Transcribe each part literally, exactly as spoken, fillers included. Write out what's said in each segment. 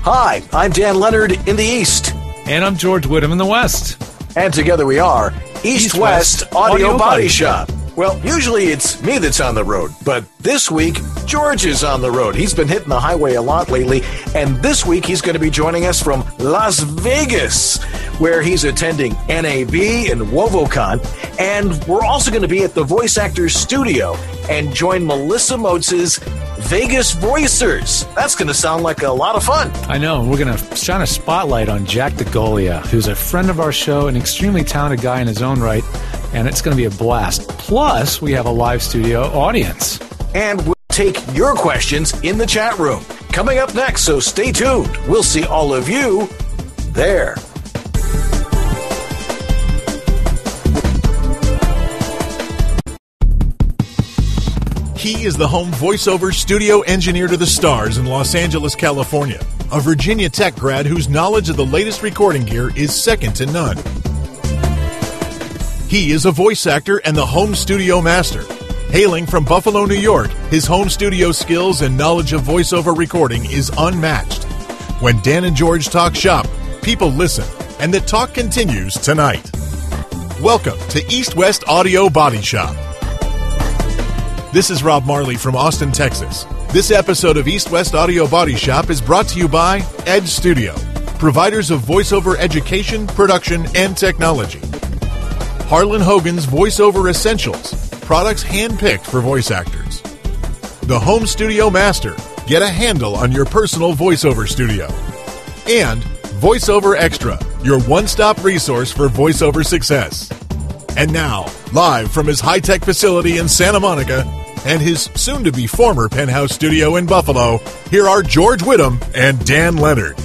Hi, I'm Dan Leonard in the East. And I'm George Whittam in the West. And together we are East West, West Audio, Audio Body, Body Shop. Well, usually it's me that's on the road, but this week, George is on the road. He's been hitting the highway a lot lately, and this week he's going to be joining us from Las Vegas, where he's attending N A B and WovoCon, and we're also going to be at the Voice Actors Studio and join Melissa Motz's Vegas Voicers. That's going to sound like a lot of fun. I know. We're going to shine a spotlight on Jack DeGolia, who's a friend of our show, an extremely talented guy in his own right, and it's going to be a blast. Plus, we have a live studio audience. And we'll take your questions in the chat room. Coming up next, so stay tuned. We'll see all of you there. He is the home voiceover studio engineer to the stars in Los Angeles, California, a Virginia Tech grad whose knowledge of the latest recording gear is second to none. He is a voice actor and the home studio master. Hailing from Buffalo, New York, his home studio skills and knowledge of voiceover recording is unmatched. When Dan and George talk shop, people listen, and the talk continues tonight. Welcome to East West Audio Body Shop. This is Rob Marley from Austin, Texas. This episode of East West Audio Body Shop is brought to you by Edge Studio, providers of voiceover education, production, and technology. Harlan Hogan's Voiceover Essentials, products handpicked for voice actors. The Home Studio Master, get a handle on your personal voiceover studio. And VoiceOver Extra, your one-stop resource for voiceover success. And now, live from his high-tech facility in Santa Monica and his soon-to-be former penthouse studio in Buffalo, here are George Whittam and Dan Leonard.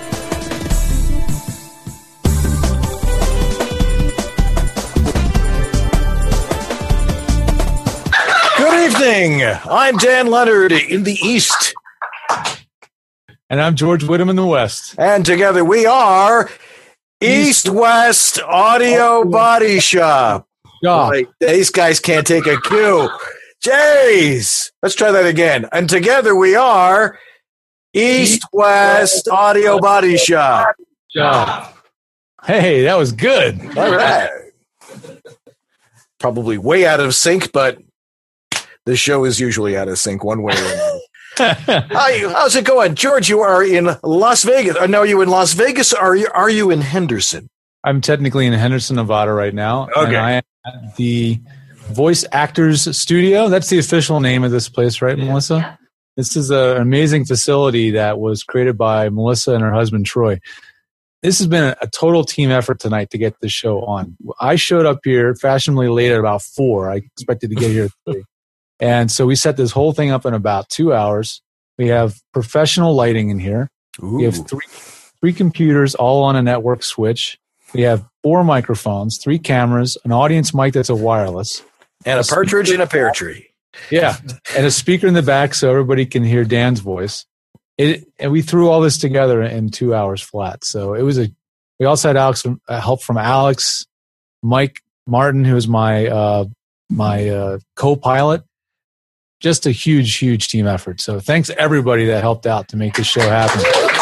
Good evening. I'm Dan Leonard in the East. And I'm George Whittam in the West. And together we are East West Audio Body Shop. Yeah. Boy, these guys can't take a cue. Jeez. Let's try that again. And together we are East West Audio Body Shop. Yeah. Hey, that was good. All right. Probably way out of sync, but the show is usually out of sync one way or another. How you, how's it going? George, you are in Las Vegas. Or no, are you in Las Vegas or are you, are you in Henderson? I'm technically in Henderson, Nevada right now. Okay. And I am at the Voice Actors Studio. That's the official name of this place, right, yeah. Melissa? This is a, an amazing facility that was created by Melissa and her husband, Troy. This has been a, a total team effort tonight to get this show on. I showed up here fashionably late at about four. I expected to get here at three. And so we set this whole thing up in about two hours. We have professional lighting in here. Ooh. We have three, three computers all on a network switch. We have four microphones, three cameras, an audience mic that's a wireless. And a, a partridge in a pear tree. Yeah. And a speaker in the back so everybody can hear Dan's voice. It, and we threw all this together in two hours flat. So it was a, we also had Alex, uh, help from Alex, Mike Martin, who is my, uh, my uh, co-pilot. Just a huge, huge team effort. So thanks to everybody that helped out to make this show happen.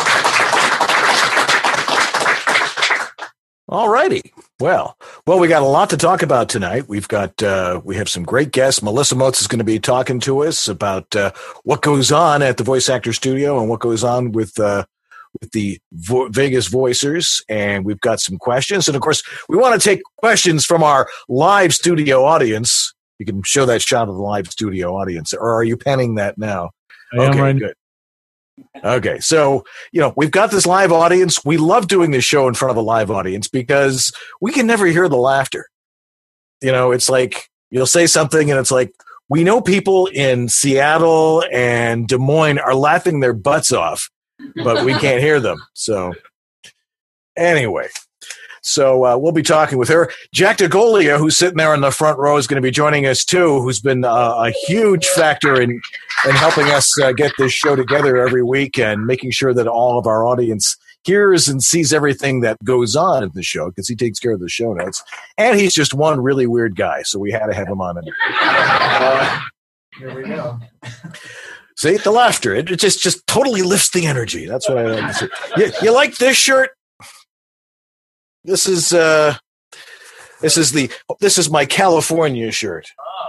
All righty. Well, well, we got a lot to talk about tonight. We've got, uh, we have some great guests. Melissa Motz is going to be talking to us about uh, what goes on at the Voice Actor Studio and what goes on with, uh, with the Vo- Vegas Voicers. And we've got some questions. And of course, we want to take questions from our live studio audience. You can show that shot of the live studio audience, or are you penning that now? I am okay, right. Good. Okay, so, you know, we've got this live audience. We love doing this show in front of a live audience because we can never hear the laughter. You know, it's like you'll say something and it's like, we know people in Seattle and Des Moines are laughing their butts off, but we can't hear them. So anyway. So uh, we'll be talking with her. Jack DeGolia, who's sitting there in the front row, is going to be joining us too, who's been uh, a huge factor in, in helping us uh, get this show together every week and making sure that all of our audience hears and sees everything that goes on in the show because he takes care of the show notes. And he's just one really weird guy, so we had to have him on. Uh, Here we go. See, the laughter. It, it just, just totally lifts the energy. That's what I like to see. You, you like this shirt? This is uh, this is the this is my California shirt.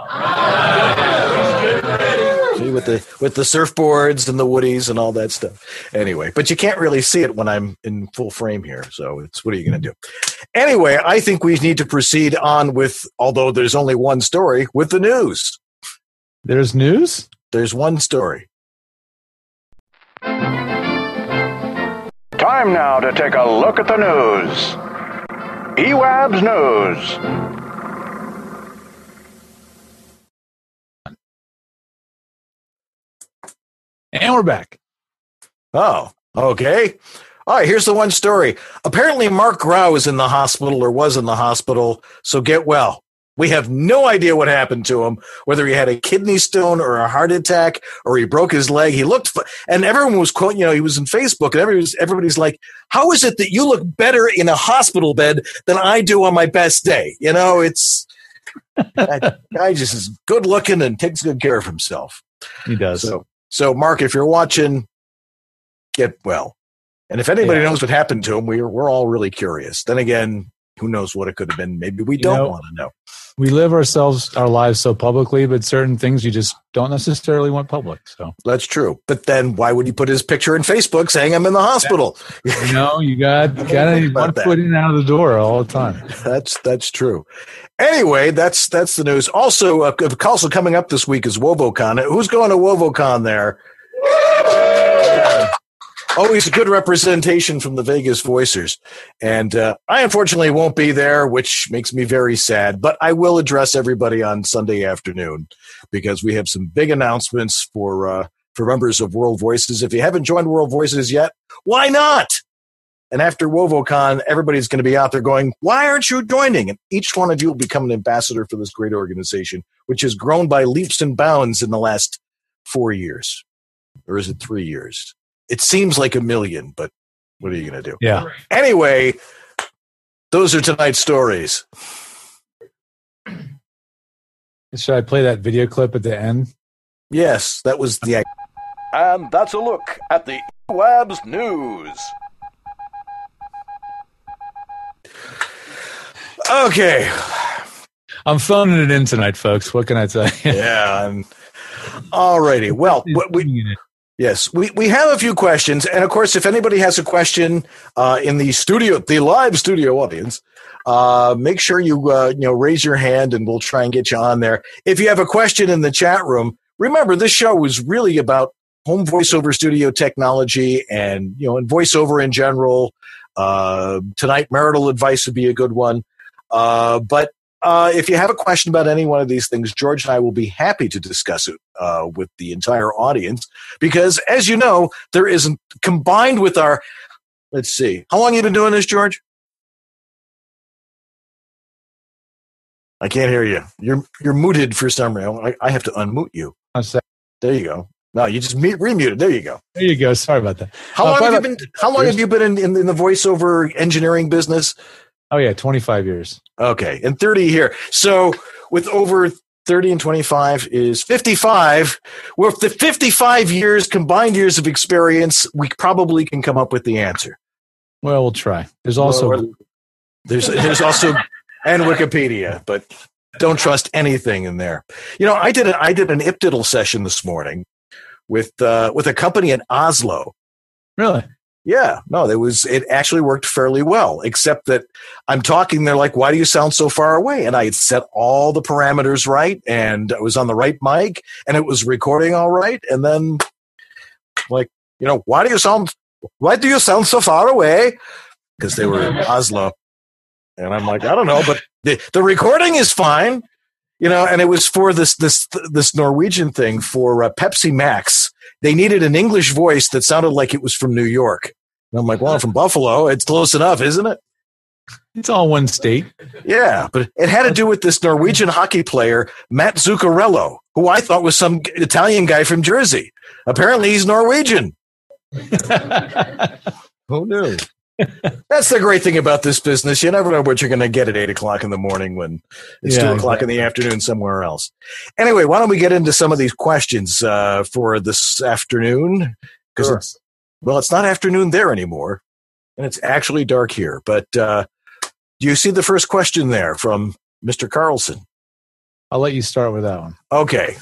See, with the with the surfboards and the woodies and all that stuff. Anyway, but you can't really see it when I'm in full frame here. So it's what are you going to do? Anyway, I think we need to proceed on with, although there's only one story, with the news. There's news? There's one story. Time now to take a look at the news. E W A B's News. And we're back. Oh, okay. All right, here's the one story. Apparently, Mark Grau is in the hospital or was in the hospital, so get well. We have no idea what happened to him, whether he had a kidney stone or a heart attack or he broke his leg. He looked, and everyone was quoting, you know, he was in Facebook, and everybody's, everybody's like, how is it that you look better in a hospital bed than I do on my best day? You know, it's, that guy just is good looking and takes good care of himself. He does. So, so Mark, if you're watching, get well. And if anybody yeah. knows what happened to him, we're, we're all really curious. Then again, who knows what it could have been? Maybe we don't you know, want to know. We live ourselves, our lives so publicly, but certain things you just don't necessarily want public. So that's true. But then why would he put his picture in Facebook saying I'm in the hospital? You know, you got got one foot in and out of the door all the time. That's that's true. Anyway, that's that's the news. Also, uh, also coming up this week is WovoCon. Who's going to WovoCon there? Always a good representation from the Vegas Voicers. And uh, I unfortunately won't be there, which makes me very sad. But I will address everybody on Sunday afternoon because we have some big announcements for uh, for members of World Voices. If you haven't joined World Voices yet, why not? And after WovoCon, everybody's going to be out there going, why aren't you joining? And each one of you will become an ambassador for this great organization, which has grown by leaps and bounds in the last four years. Or is it three years? It seems like a million, but what are you going to do? Yeah. Anyway, those are tonight's stories. Should I play that video clip at the end? Yes, that was the... And that's a look at the E W A B's News. Okay. I'm phoning it in tonight, folks. What can I tell you? Yeah. I'm... All righty. Well, what we... Yes, we, we have a few questions. And, of course, if anybody has a question uh, in the studio, the live studio audience, uh, make sure you uh, you know raise your hand and we'll try and get you on there. If you have a question in the chat room, remember this show is really about home voiceover studio technology and, you know, and voiceover in general. Uh, tonight, marital advice would be a good one. Uh, but Uh, if you have a question about any one of these things, George and I will be happy to discuss it uh, with the entire audience because, as you know, there isn't combined with our. Let's see, how long have you been doing this, George? I can't hear you. You're you're muted for some reason. I, I have to unmute you. There you go. No, you just mute, remuted. There you go. There you go. Sorry about that. How uh, long have you been? How long have you been in, in, in the voiceover engineering business? Oh, yeah, twenty-five years. Okay, and thirty here. So with over thirty and twenty-five is fifty-five. With the fifty-five years, combined years of experience, we probably can come up with the answer. Well, we'll try. There's also... Well, there's, there's also... and Wikipedia, but don't trust anything in there. You know, I did, a, I did an IPDIDL session this morning with uh, with a company in Oslo. Really? Yeah, no, it was, it actually worked fairly well, except that I'm talking, they're like, why do you sound so far away? And I had set all the parameters right, and I was on the right mic, and it was recording all right. And then, like, you know, why do you sound, why do you sound so far away? Because they were in Oslo. And I'm like, I don't know, but the, the recording is fine. You know, and it was for this, this, this Norwegian thing for uh, Pepsi Max. They needed an English voice that sounded like it was from New York. And I'm like, well, I'm from Buffalo. It's close enough, isn't it? It's all one state. Yeah, but it had to do with this Norwegian hockey player, Matt Zuccarello, who I thought was some Italian guy from Jersey. Apparently, he's Norwegian. Who knew? That's the great thing about this business. You never know what you're going to get at eight o'clock in the morning when it's Yeah, two o'clock exactly. in the afternoon somewhere else. Anyway, why don't we get into some of these questions uh, for this afternoon? Because Sure. it's, well, it's not afternoon there anymore, and it's actually dark here. But uh, do you see the first question there from Mister Carlson? I'll let you start with that one. Okay.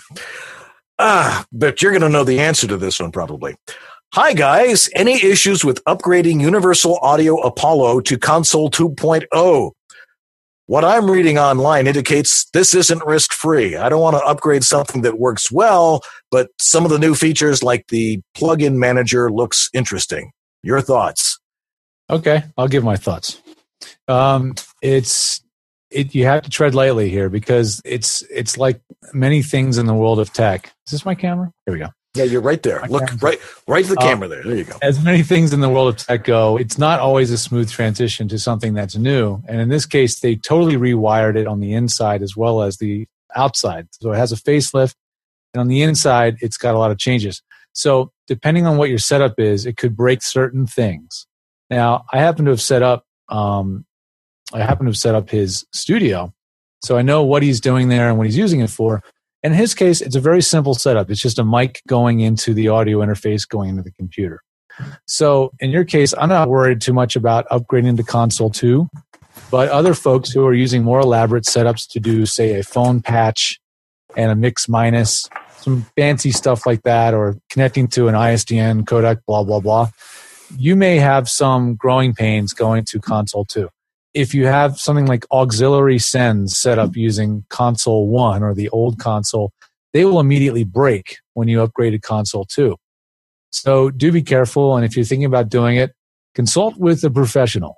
Ah, but you're going to know the answer to this one probably. Hi, guys. Any issues with upgrading Universal Audio Apollo to Console two point oh? What I'm reading online indicates this isn't risk-free. I don't want to upgrade something that works well, but some of the new features like the plugin manager looks interesting. Your thoughts? Okay, I'll give my thoughts. Um, it's it. You have to tread lightly here because it's it's like many things in the world of tech. Is this my camera? Here we go. Yeah, you're right there. Look, right, right to the camera there. There you go. As many things in the world of tech go, it's not always a smooth transition to something that's new. And in this case, they totally rewired it on the inside as well as the outside. So it has a facelift, and on the inside, it's got a lot of changes. So depending on what your setup is, it could break certain things. Now, I happen to have set up, um, I happen to have set up his studio, so I know what he's doing there and what he's using it for. In his case, it's a very simple setup. It's just a mic going into the audio interface going into the computer. So in your case, I'm not worried too much about upgrading to Console two, but other folks who are using more elaborate setups to do, say, a phone patch and a mix minus, some fancy stuff like that, or connecting to an I S D N codec, blah, blah, blah, you may have some growing pains going to Console two. If you have something like auxiliary sends set up using Console one or the old console, they will immediately break when you upgrade to Console two. So do be careful, and if you're thinking about doing it, consult with a professional.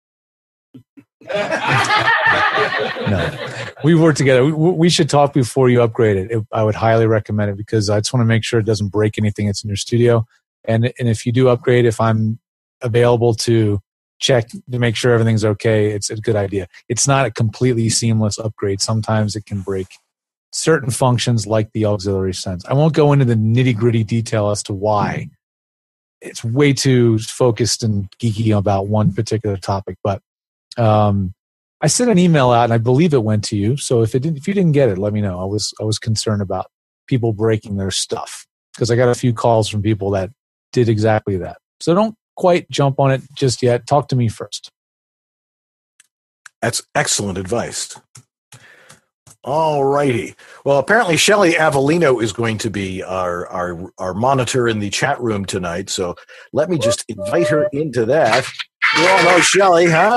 No, we work together. We, we should talk before you upgrade it. it. I would highly recommend it because I just want to make sure it doesn't break anything that's in your studio. And, and if you do upgrade, if I'm available to check to make sure everything's okay, it's a good idea. It's not a completely seamless upgrade. Sometimes it can break certain functions like the auxiliary sends. I won't go into the nitty-gritty detail as to why. It's way too focused and geeky about one particular topic. But um, I sent an email out, and I believe it went to you. So if it didn't, if you didn't get it, let me know. I was I was concerned about people breaking their stuff because I got a few calls from people that did exactly that. So don't quite jump on it just yet. Talk to me first. That's excellent advice. All righty. Well, apparently Shelly Avellino is going to be our, our our monitor in the chat room tonight. So let me just invite her into that. You all know Shelly, huh?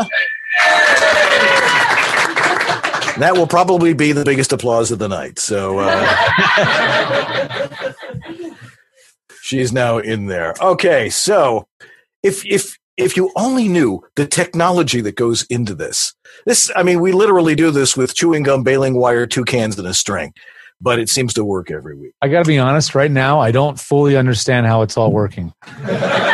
That will probably be the biggest applause of the night. So uh, she's now in there. Okay, so if if if you only knew the technology that goes into this. This, I mean, we literally do this with chewing gum, baling wire, two cans, and a string, but it seems to work every week. I got to be honest, right now, I don't fully understand how it's all working. but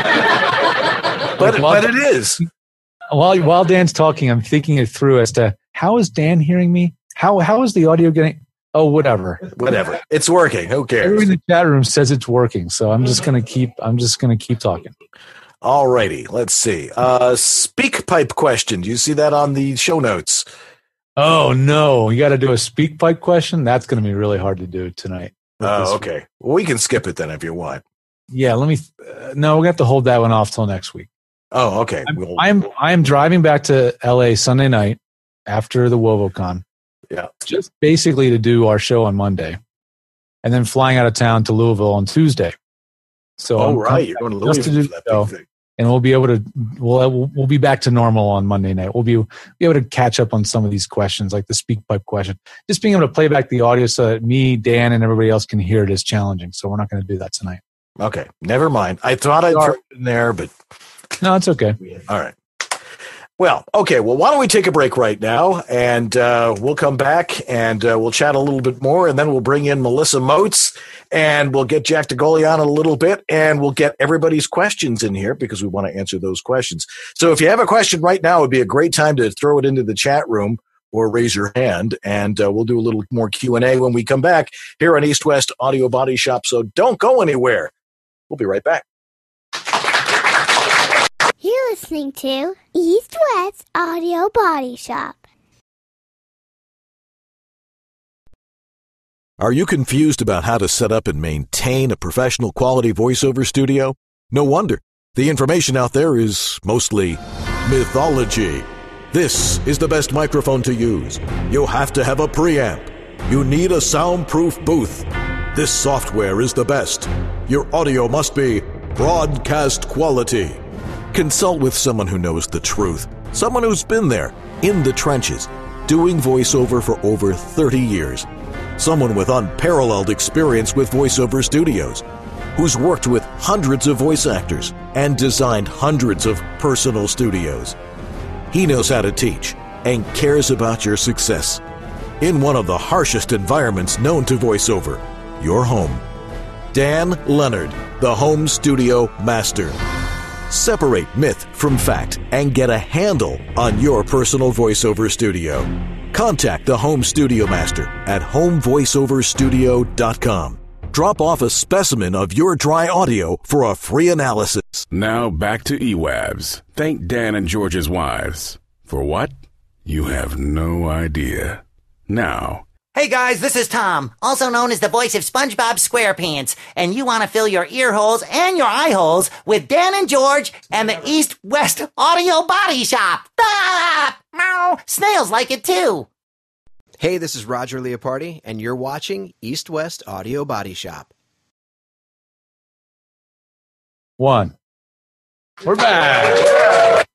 but it is. While while Dan's talking, I'm thinking it through as to how is Dan hearing me? How how is the audio getting? Oh, whatever, whatever. It's working. Who cares? Everyone in the chat room says it's working, so I'm just gonna keep. I'm just gonna keep talking. All righty, let's see. Uh, speak pipe question. Do you see that on the show notes? Oh, no. You got to do a speak pipe question? That's going to be really hard to do tonight. Oh, okay. Well, we can skip it then if you want. Yeah, let me. Uh, no, we're going to have to hold that one off till next week. Oh, okay. I'm, we'll, I'm, I'm driving back to L A Sunday night after the WovoCon. Yeah. Just basically to do our show on Monday. And then flying out of town to Louisville on Tuesday. So oh, I'm right. You're going to Louisville to do for that show. big thing. And we'll be able to we'll we'll be back to normal on Monday night. We'll be, be able to catch up on some of these questions, like the speak pipe question. Just being able to play back the audio so that me, Dan, and everybody else can hear it is challenging. So we're not going to do that tonight. Okay, never mind. I thought I'd throw it in there, but no, it's okay. All right. Well, okay. Well, why don't we take a break right now, and uh, we'll come back and uh, we'll chat a little bit more, and then we'll bring in Melissa Moats, and we'll get Jack DeGoli on a little bit, and we'll get everybody's questions in here because we want to answer those questions. So if you have a question right now, it would be a great time to throw it into the chat room or raise your hand, and uh, we'll do a little more Q and A when we come back here on East West Audio Body Shop. So don't go anywhere. We'll be right back. Here listening to East West Audio Body Shop. Are you confused about how to set up and maintain a professional quality voiceover studio? No wonder. The information out there is mostly mythology. This is the best microphone to use. You'll have to have a preamp. You need a soundproof booth. This software is the best. Your audio must be broadcast quality. Consult with someone who knows the truth. Someone who's been there, in the trenches, doing voiceover for over thirty years. Someone with unparalleled experience with voiceover studios, who's worked with hundreds of voice actors and designed hundreds of personal studios. He knows how to teach and cares about your success. In one of the harshest environments known to voiceover, your home. Dan Leonard, the Home Studio Master. Separate myth from fact and get a handle on your personal voiceover studio. Contact the Home Studio Master at home voiceover studio dot com. Drop off a specimen of your dry audio for a free analysis. Now back to E WABs. Thank Dan and George's wives. For what? You have no idea. Now... Hey guys, this is Tom, also known as the voice of SpongeBob SquarePants, and you want to fill your ear holes and your eye holes with Dan and George and the East West Audio Body Shop. Ah! Meow! Snails like it too. Hey, this is Roger Leopardi, and you're watching East West Audio Body Shop. One. We're back.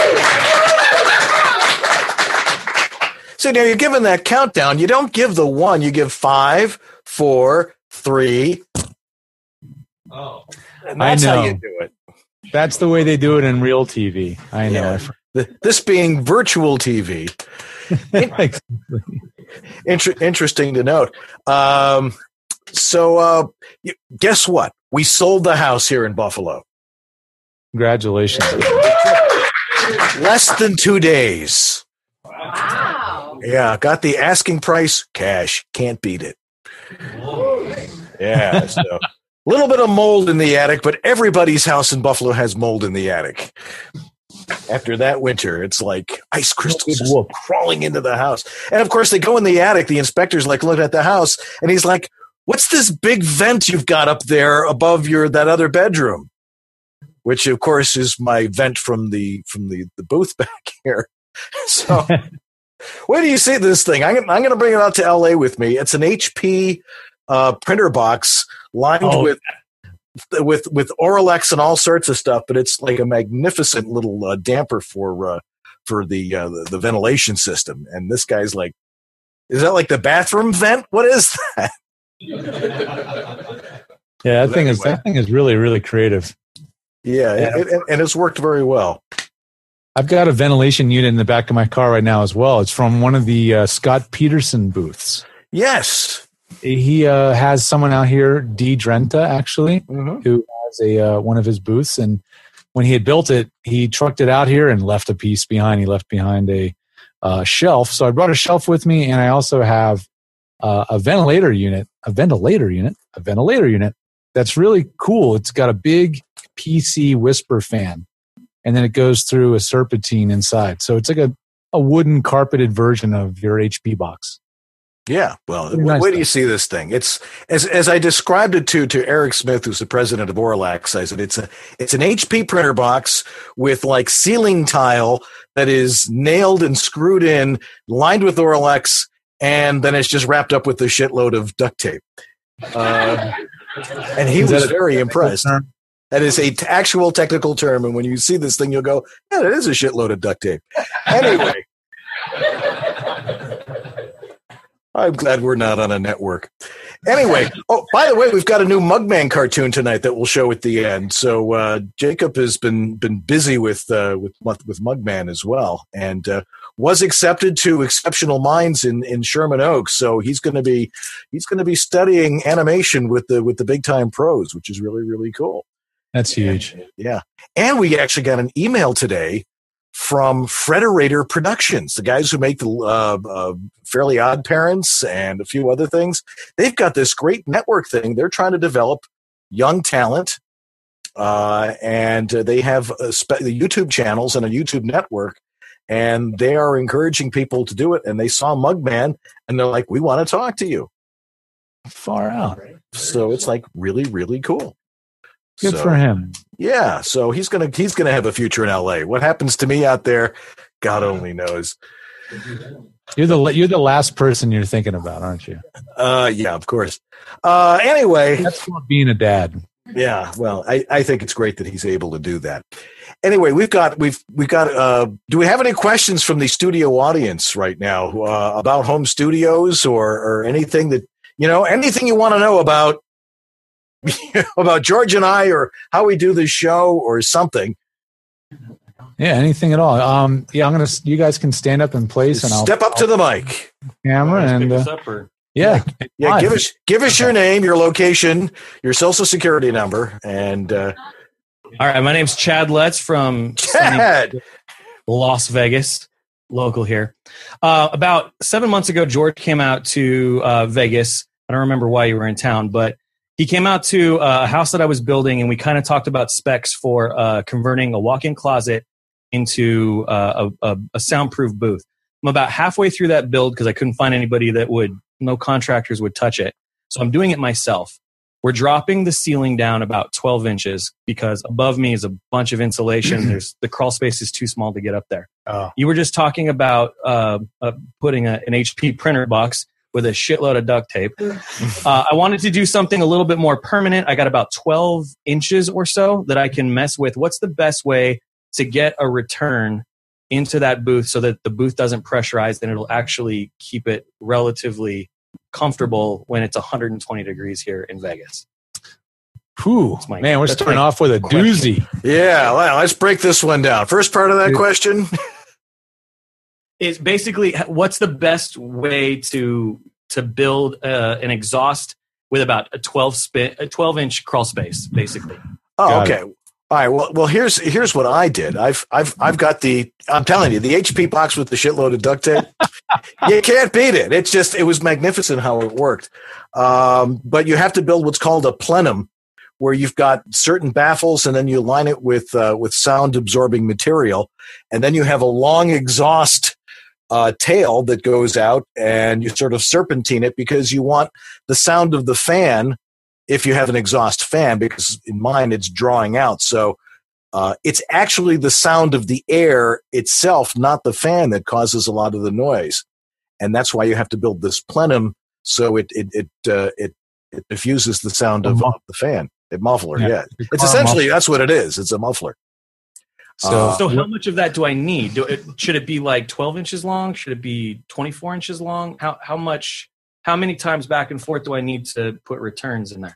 So now you're given that countdown. You don't give the one. You give five, four, three. Oh, and that's I know. how you do it. That's the way they do it in real T V. I know. Yeah. This being virtual T V. Inter- interesting to note. Um, so uh, guess what? We sold the house here in Buffalo. Congratulations. Less than two days. Wow. Yeah, got the asking price, cash. Can't beat it. Yeah, so a little bit of mold in the attic, but everybody's house in Buffalo has mold in the attic. After that winter, it's like ice crystals just crawling into the house. And of course, they go in the attic. The inspector's like looking at the house, and he's like, "What's this big vent you've got up there above your that other bedroom?" Which, of course, is my vent from the from the, the booth back here. So, where do you see this thing? I'm, I'm going to bring it out to L A with me. It's an H P uh, printer box lined oh. with with with Oralex and all sorts of stuff, but it's like a magnificent little uh, damper for uh, for the, uh, the the ventilation system. And this guy's like, "Is that like the bathroom vent? What is that?" Yeah, that thing anyway. is that thing is really really creative. Yeah, yeah. It, it, and it's worked very well. I've got a ventilation unit in the back of my car right now as well. It's from one of the uh, Scott Peterson booths. Yes. He uh, has someone out here, D. Drenta, actually, mm-hmm. who has a uh, one of his booths. And when he had built it, he trucked it out here and left a piece behind. He left behind a uh, shelf. So I brought a shelf with me, and I also have uh, a ventilator unit, a ventilator unit, a ventilator unit that's really cool. It's got a big P C whisper fan, and then it goes through a serpentine inside. So it's like a, a wooden carpeted version of your H P box. Yeah, well, where nice do you see this thing? It's as as I described it to to Eric Smith, who's the president of Oralex. I said it's a it's an H P printer box with like ceiling tile that is nailed and screwed in, lined with Oralex, and then it's just wrapped up with a shitload of duct tape. Uh, and he was very impressed. Term? That is a t- actual technical term, and when you see this thing, you'll go, "Yeah, that is a shitload of duct tape." Anyway. I'm glad we're not on a network. Anyway, oh, by the way, we've got a new Mugman cartoon tonight that we'll show at the end. So uh, Jacob has been been busy with uh, with with Mugman as well, and uh, was accepted to Exceptional Minds in, in Sherman Oaks. So he's going to be he's going to be studying animation with the with the big time pros, which is really really cool. That's huge. And, yeah, and we actually got an email today from Frederator Productions, the guys who make the uh, uh, Fairly Odd Parents and a few other things. They've got this great network thing. They're trying to develop young talent uh, and uh, they have uh, spe- the YouTube channels and a YouTube network, and they are encouraging people to do it. And they saw Mugman, and they're like, "We want to talk to you." Far out. So it's like really, really cool. Good so, for him. Yeah. So he's gonna he's gonna have a future in L A. What happens to me out there, God only knows. You're the you're the last person you're thinking about, aren't you? Uh, yeah, of course. Uh, anyway, that's what being a dad. Yeah, well, I, I think it's great that he's able to do that. Anyway, we've got we've we've got. Uh, do we have any questions from the studio audience right now uh, about home studios or or anything that you know anything you want to know about about George and I or how we do this show or something? Yeah, anything at all. Um, yeah, I'm gonna. You guys can stand up in place and I'll step up to the mic, camera, and uh, up or- yeah, yeah. Give us give us your name, your location, your social security number, and. Uh, All right, my name's Chad Letts from Chad. Las Vegas, local here. Uh, about seven months ago, George came out to uh, Vegas. I don't remember why you were in town, but he came out to a house that I was building, and we kind of talked about specs for uh, converting a walk-in closet into uh, a, a, a soundproof booth. I'm about halfway through that build because I couldn't find anybody that would, no contractors would touch it. So I'm doing it myself. We're dropping the ceiling down about twelve inches because above me is a bunch of insulation. There's the crawl space is too small to get up there. Oh. You were just talking about uh, uh, putting a, an H P printer box with a shitload of duct tape. Uh, I wanted to do something a little bit more permanent. I got about twelve inches or so that I can mess with. What's the best way to get a return into that booth so that the booth doesn't pressurize and it'll actually keep it relatively comfortable when it's one hundred twenty degrees here in Vegas? Whew, my, man, we're starting off with a question. doozy. Yeah, well, let's break this one down. First part of that question is basically what's the best way to to build uh, an exhaust with about a twelve spin, a twelve inch crawl space, basically. Oh, Got okay. it. All right. Well, well, here's here's what I did. I've I've I've got the. I'm telling you, the H P box with the shitload of duct tape. You can't beat it. It's just it was magnificent how it worked. Um, but you have to build what's called a plenum, where you've got certain baffles, and then you line it with uh, with sound absorbing material, and then you have a long exhaust uh, tail that goes out, and you sort of serpentine it because you want the sound of the fan. If you have an exhaust fan, because in mine it's drawing out. So uh, it's actually the sound of the air itself, not the fan, that causes a lot of the noise. And that's why you have to build this plenum so it it it uh, it, it diffuses the sound of, of the fan. A muffler, yeah. yeah. It's essentially, that's what it is. It's a muffler. So, uh, so how much of that do I need? Do it, should it be like twelve inches long? Should it be twenty-four inches long? How how much? How many times back and forth do I need to put returns in there?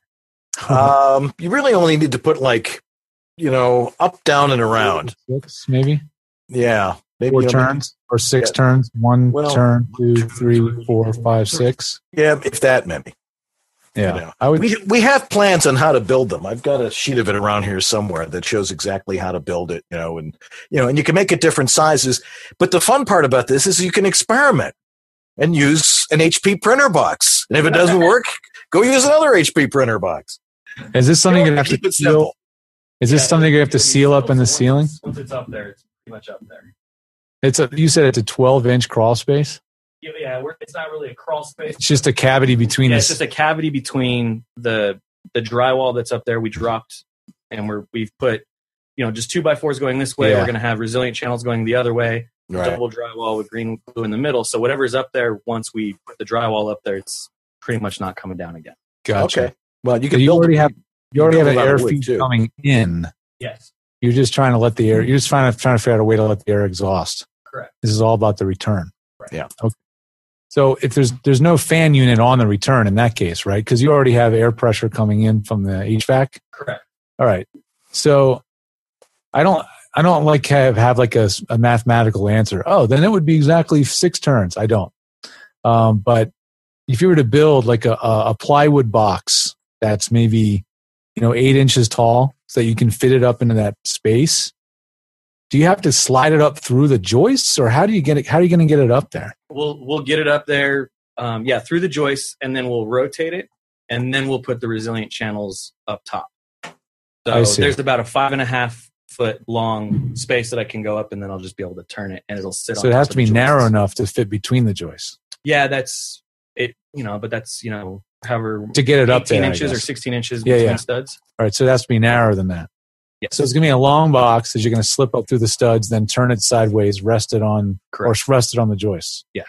Um, you really only need to put like, you know, up, down, and around. Six, maybe. Yeah, maybe four you know, turns or six yeah. turns. One well, turn, two, three, four, five, six. Yeah, if that, maybe. Yeah, you know. I would. We we have plans on how to build them. I've got a sheet of it around here somewhere that shows exactly how to build it. You know, and you know, and you can make it different sizes. But the fun part about this is you can experiment and use an H P printer box. And if it doesn't work, go use another H P printer box. Is this something you have Keep to it seal? simple. Is this yeah, something you have to seal up in the ceiling? Once it's up there, it's pretty much up there. It's a. You said it's a twelve inch crawl space. Yeah, yeah we're, it's not really a crawl space. It's just a cavity between. Yeah, the it's just a cavity between the the drywall that's up there. We dropped, and we're we've put, you know, just two by fours going this way. Yeah. We're going to have resilient channels going the other way. Right. Double drywall with green glue in the middle. So whatever's up there, once we put the drywall up there, it's pretty much not coming down again. Gotcha. Okay. Well, you can so you build already have you already have an air feed feed coming in. Yes. You're just trying to let the air. You're just trying to trying to figure out a way to let the air exhaust. Correct. This is all about the return. Right. Yeah. Okay. So if there's there's no fan unit on the return in that case, right? Because you already have air pressure coming in from the H V A C. Correct. All right. So I don't I don't like have have like a, a mathematical answer. Oh, then it would be exactly six turns. I don't. Um, but if you were to build like a, a plywood box that's maybe, you know, eight inches tall, so that you can fit it up into that space, do you have to slide it up through the joists, or how do you get it? How are you going to get it up there? We'll we'll get it up there, um, yeah, through the joists, and then we'll rotate it, and then we'll put the resilient channels up top. So there's about a five and a half foot long space that I can go up, and then I'll just be able to turn it, and it'll sit. So on it has top to be of the narrow joists. enough to fit between the joists. Yeah, that's it. You know, but that's you know, however To get it up eighteen there, I inches or guess. sixteen inches Yeah, between yeah. studs. All right, so it has to be narrower than that. Yes. So it's going to be a long box that you're going to slip up through the studs, then turn it sideways, rest it on, Correct. or rest it on the joists. Yeah.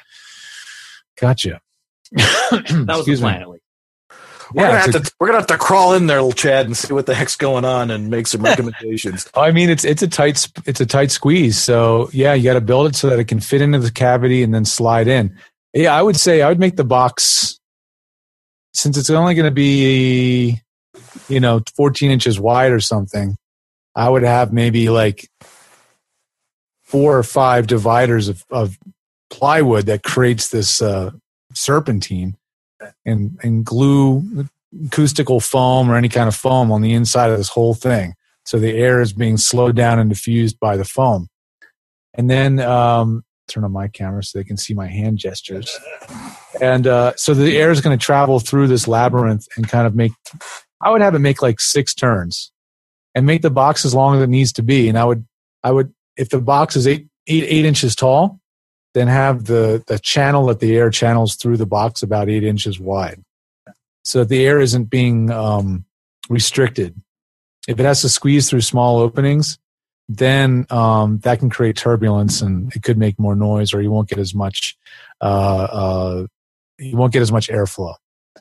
Gotcha. That was the Excuse me. plan, at least. We're, Yeah, gonna have it's to, we're gonna have to crawl in there, little Chad, and see what the heck's going on, and make some recommendations. I mean, it's it's a tight sp- it's a tight squeeze. So yeah, you got to build it so that it can fit into the cavity and then slide in. Yeah, I would say I would make the box, since it's only going to be, you know, fourteen inches wide or something. I would have maybe like four or five dividers of, of plywood that creates this uh, serpentine, and and glue acoustical foam or any kind of foam on the inside of this whole thing, so the air is being slowed down and diffused by the foam. And then um, turn on my camera so they can see my hand gestures. And uh, so the air is going to travel through this labyrinth and kind of make. I would have it make like six turns, and make the box as long as it needs to be. And I would, I would, if the box is eight eight eight inches tall, then have the the channel that the air channels through the box about eight inches wide, so that the air isn't being um, restricted. If it has to squeeze through small openings, then um, that can create turbulence, and it could make more noise, or you won't get as much. Uh, uh, you won't get as much airflow.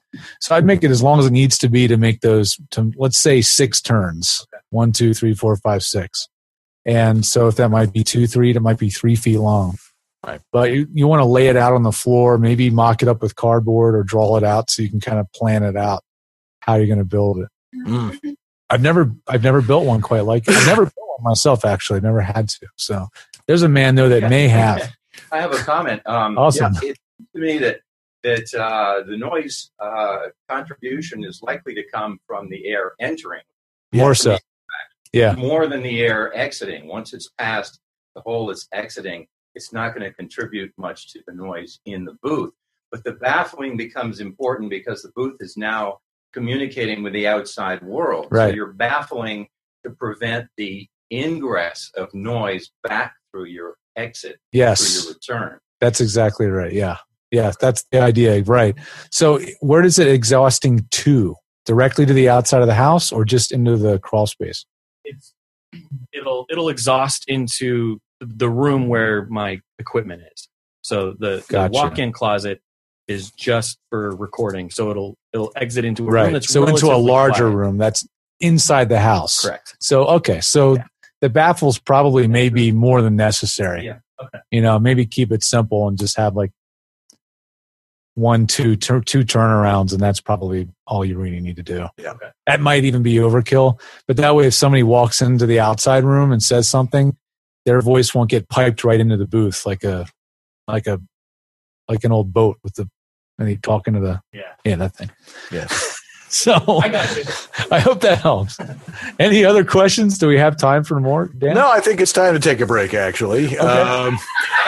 So I'd make it as long as it needs to be to make those, to let's say six turns. Okay. One, two, three, four, five, six. And so if that might be two, three, it might be three feet long. Right. But you, you want to lay it out on the floor, maybe mock it up with cardboard or draw it out so you can kind of plan it out how you're going to build it. Mm. I've never I've never built one quite like it. I've never built one myself, actually. I've never had to. So there's a man, though, that Yeah. may have. I have a comment. Um, Awesome. Yeah, it seems to me that that uh, the noise uh, contribution is likely to come from the air entering. More so. Yeah. More than the air exiting. Once it's past the hole it's exiting, it's not going to contribute much to the noise in the booth. But the baffling becomes important because the booth is now communicating with the outside world. Right. So you're baffling to prevent the ingress of noise back through your exit, Yes. through your return. That's exactly right. Yeah. Yeah. That's the idea. Right. So where does it exhausting to? Directly to the outside of the house or just into the crawl space? It's it'll it'll exhaust into the room where my equipment is. So the, Gotcha. the walk-in closet is just for recording. So it'll it'll exit into a room Right. that's So into a relatively larger quiet. room that's inside the house. Correct. So, okay. So the baffles probably may be more than necessary. Yeah. Okay. You know, maybe keep it simple and just have like one, two, tur- two turnarounds, and that's probably all you really need to do. Yeah. Okay. That might even be overkill, but that way, if somebody walks into the outside room and says something, their voice won't get piped right into the booth like a, like a, like an old boat with the, and they talk into the, Yeah. yeah, that thing. Yeah. So I got you. I hope that helps. Any other questions? Do we have time for more, Dan? No, I think it's time to take a break, actually. Um,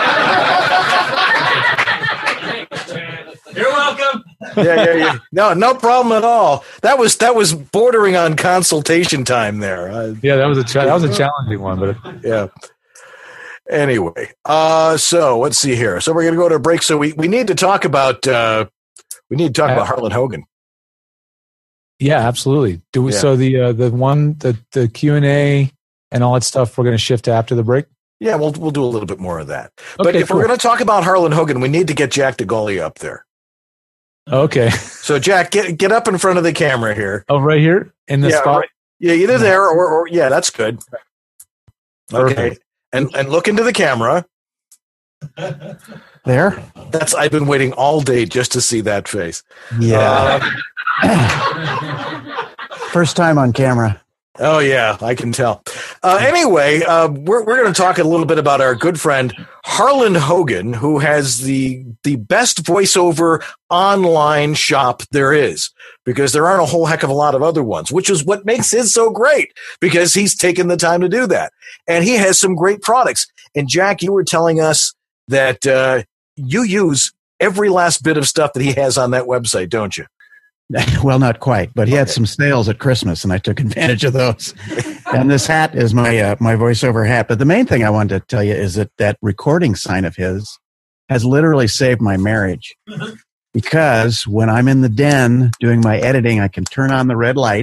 You're welcome. yeah, yeah, yeah. No, no problem at all. That was that was bordering on consultation time there. Uh, Yeah, that was a cha- that was a challenging one, but yeah. Anyway, uh, so let's see here. So we're going to go to a break. So we, we need to talk about uh, we need to talk about Harlan Hogan. yeah, absolutely. Do we? Yeah. So the uh, the one the the Q and A and all that stuff we're going to shift to after the break. Yeah, we'll we'll do a little bit more of that. But Okay, if cool. we're going to talk about Harlan Hogan, we need to get Jack DeGolia up there. Okay. So Jack, get get up in front of the camera here. Oh, right here in the yeah, spot. right. Yeah, either there or, or yeah, that's good. Okay, Perfect. and and look into the camera. There. That's I've been waiting all day just to see that face. Yeah. First time on camera. Oh yeah, I can tell. Uh, anyway, uh, we're we're going to talk a little bit about our good friend Harlan Hogan, who has the the best voiceover online shop there is, because there aren't a whole heck of a lot of other ones, which is what makes his so great, because he's taken the time to do that, and he has some great products. And Jack, you were telling us that uh, you use every last bit of stuff that he has on that website, don't you? Well, not quite, but he had some sales at Christmas, and I took advantage of those. And this hat is my uh, my voiceover hat. But the main thing I wanted to tell you is that that recording sign of his has literally saved my marriage. Because when I'm in the den doing my editing, I can turn on the red light,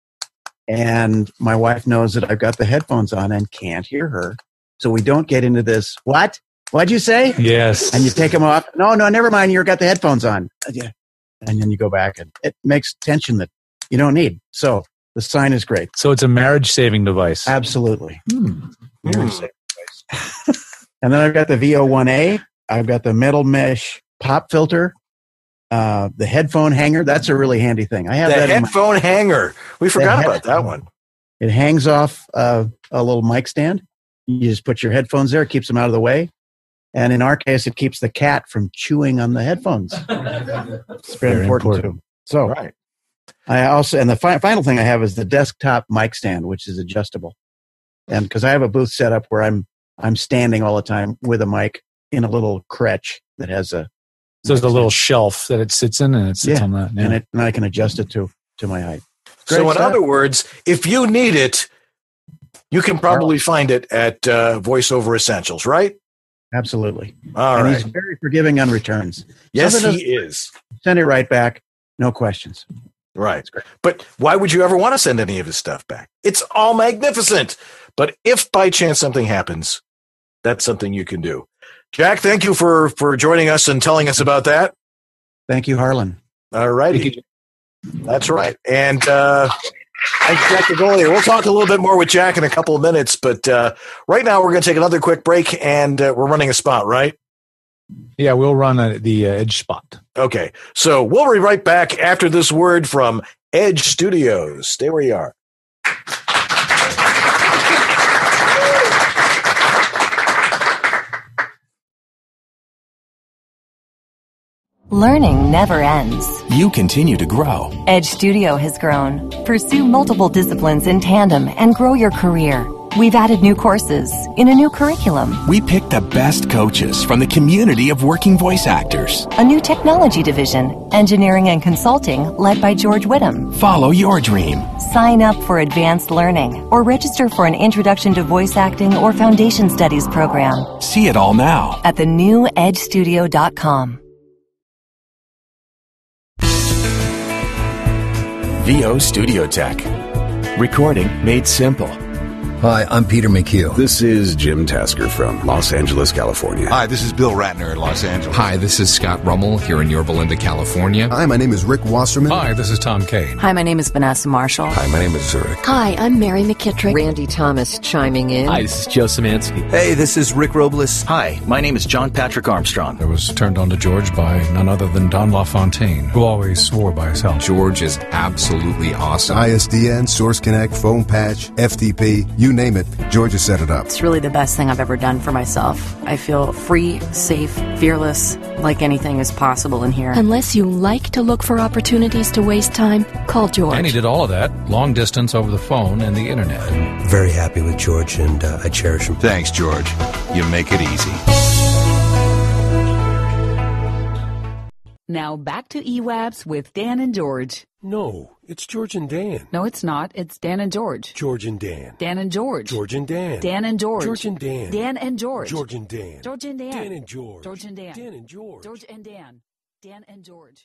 and my wife knows that I've got the headphones on and can't hear her. So we don't get into this, what? What'd you say? Yes. And you take them off. No, no, never mind. You've got the headphones on. Yeah. And then you go back, and it makes tension that you don't need. So the sign is great. So it's a marriage-saving device. Absolutely. Hmm. Marriage-saving device. And then I've got the V O one A. I've got the metal mesh pop filter. Uh, the headphone hanger. That's a really handy thing. I have the that headphone in my, hanger. We forgot about that one. It hangs off uh, a little mic stand. You just put your headphones there. It keeps them out of the way. And in our case, it keeps the cat from chewing on the headphones. It's very, very important, important too. So, right. I also, and the fi- final thing I have is the desktop mic stand, which is adjustable. And because I have a booth set up where I'm I'm standing all the time with a mic in a little crutch that has a. So there's a little shelf that it sits in, and it sits yeah, on that. Yeah. And, it, and I can adjust it to to my height. Great so, in stuff. Other words, if you need it, you can probably find it at uh, VoiceOver Essentials, right? Absolutely. All and right. He's very forgiving on returns. Yes, he is. Send it right back. No questions. Right. But why would you ever want to send any of his stuff back? It's all magnificent. But if by chance something happens, that's something you can do. Jack, thank you for, for joining us and telling us about that. Thank you, Harlan. All righty. That's right. And uh, thank you, Jack Gagolier. We'll talk a little bit more with Jack in a couple of minutes, but uh, right now we're going to take another quick break, and uh, we're running a spot, right? Yeah, we'll run a, the uh, Edge spot. Okay, so we'll be right back after this word from Edge Studios. Stay where you are. Learning never ends. You continue to grow. Edge Studio has grown. Pursue multiple disciplines in tandem and grow your career. We've added new courses in a new curriculum. We picked the best coaches from the community of working voice actors. A new technology division, engineering and consulting, led by George Whittam. Follow your dream. Sign up for advanced learning or register for an introduction to voice acting or foundation studies program. See it all now at the new edge studio dot com. V O Studio Tech. Recording made simple. Hi, I'm Peter McHugh. This is Jim Tasker from Los Angeles, California. Hi, this is Bill Ratner in Los Angeles. Hi, this is Scott Rummel here in Yorba Linda, California. Hi, my name is Rick Wasserman. Hi, this is Tom Kane. Hi, my name is Vanessa Marshall. Hi, my name is Zurich. Hi, I'm Mary McKittrick. Randy Thomas chiming in. Hi, this is Joe Szymanski. Hey, this is Rick Robles. Hi, my name is John Patrick Armstrong. I was turned on to George by none other than Don LaFontaine, who always swore by his health. George is absolutely awesome. I S D N, Source Connect, Phone Patch, F T P, you name it, George has set it up. It's really the best thing I've ever done for myself. I feel free, safe, fearless, like anything is possible in here. Unless you like to look for opportunities to waste time, call George. And he did all of that, long distance over the phone and the internet. I'm very happy with George, and uh, I cherish him. Thanks, George. You make it easy. Now back to E W A B S with Dan and George. No, it's George and Dan. No, it's not. It's Dan and George. George and Dan. Dan and George. George and Dan. Dan and George. George and Dan. Dan and George. George and Dan. George and Dan. Dan and George. George and Dan. Dan and George. George and Dan. Dan and George.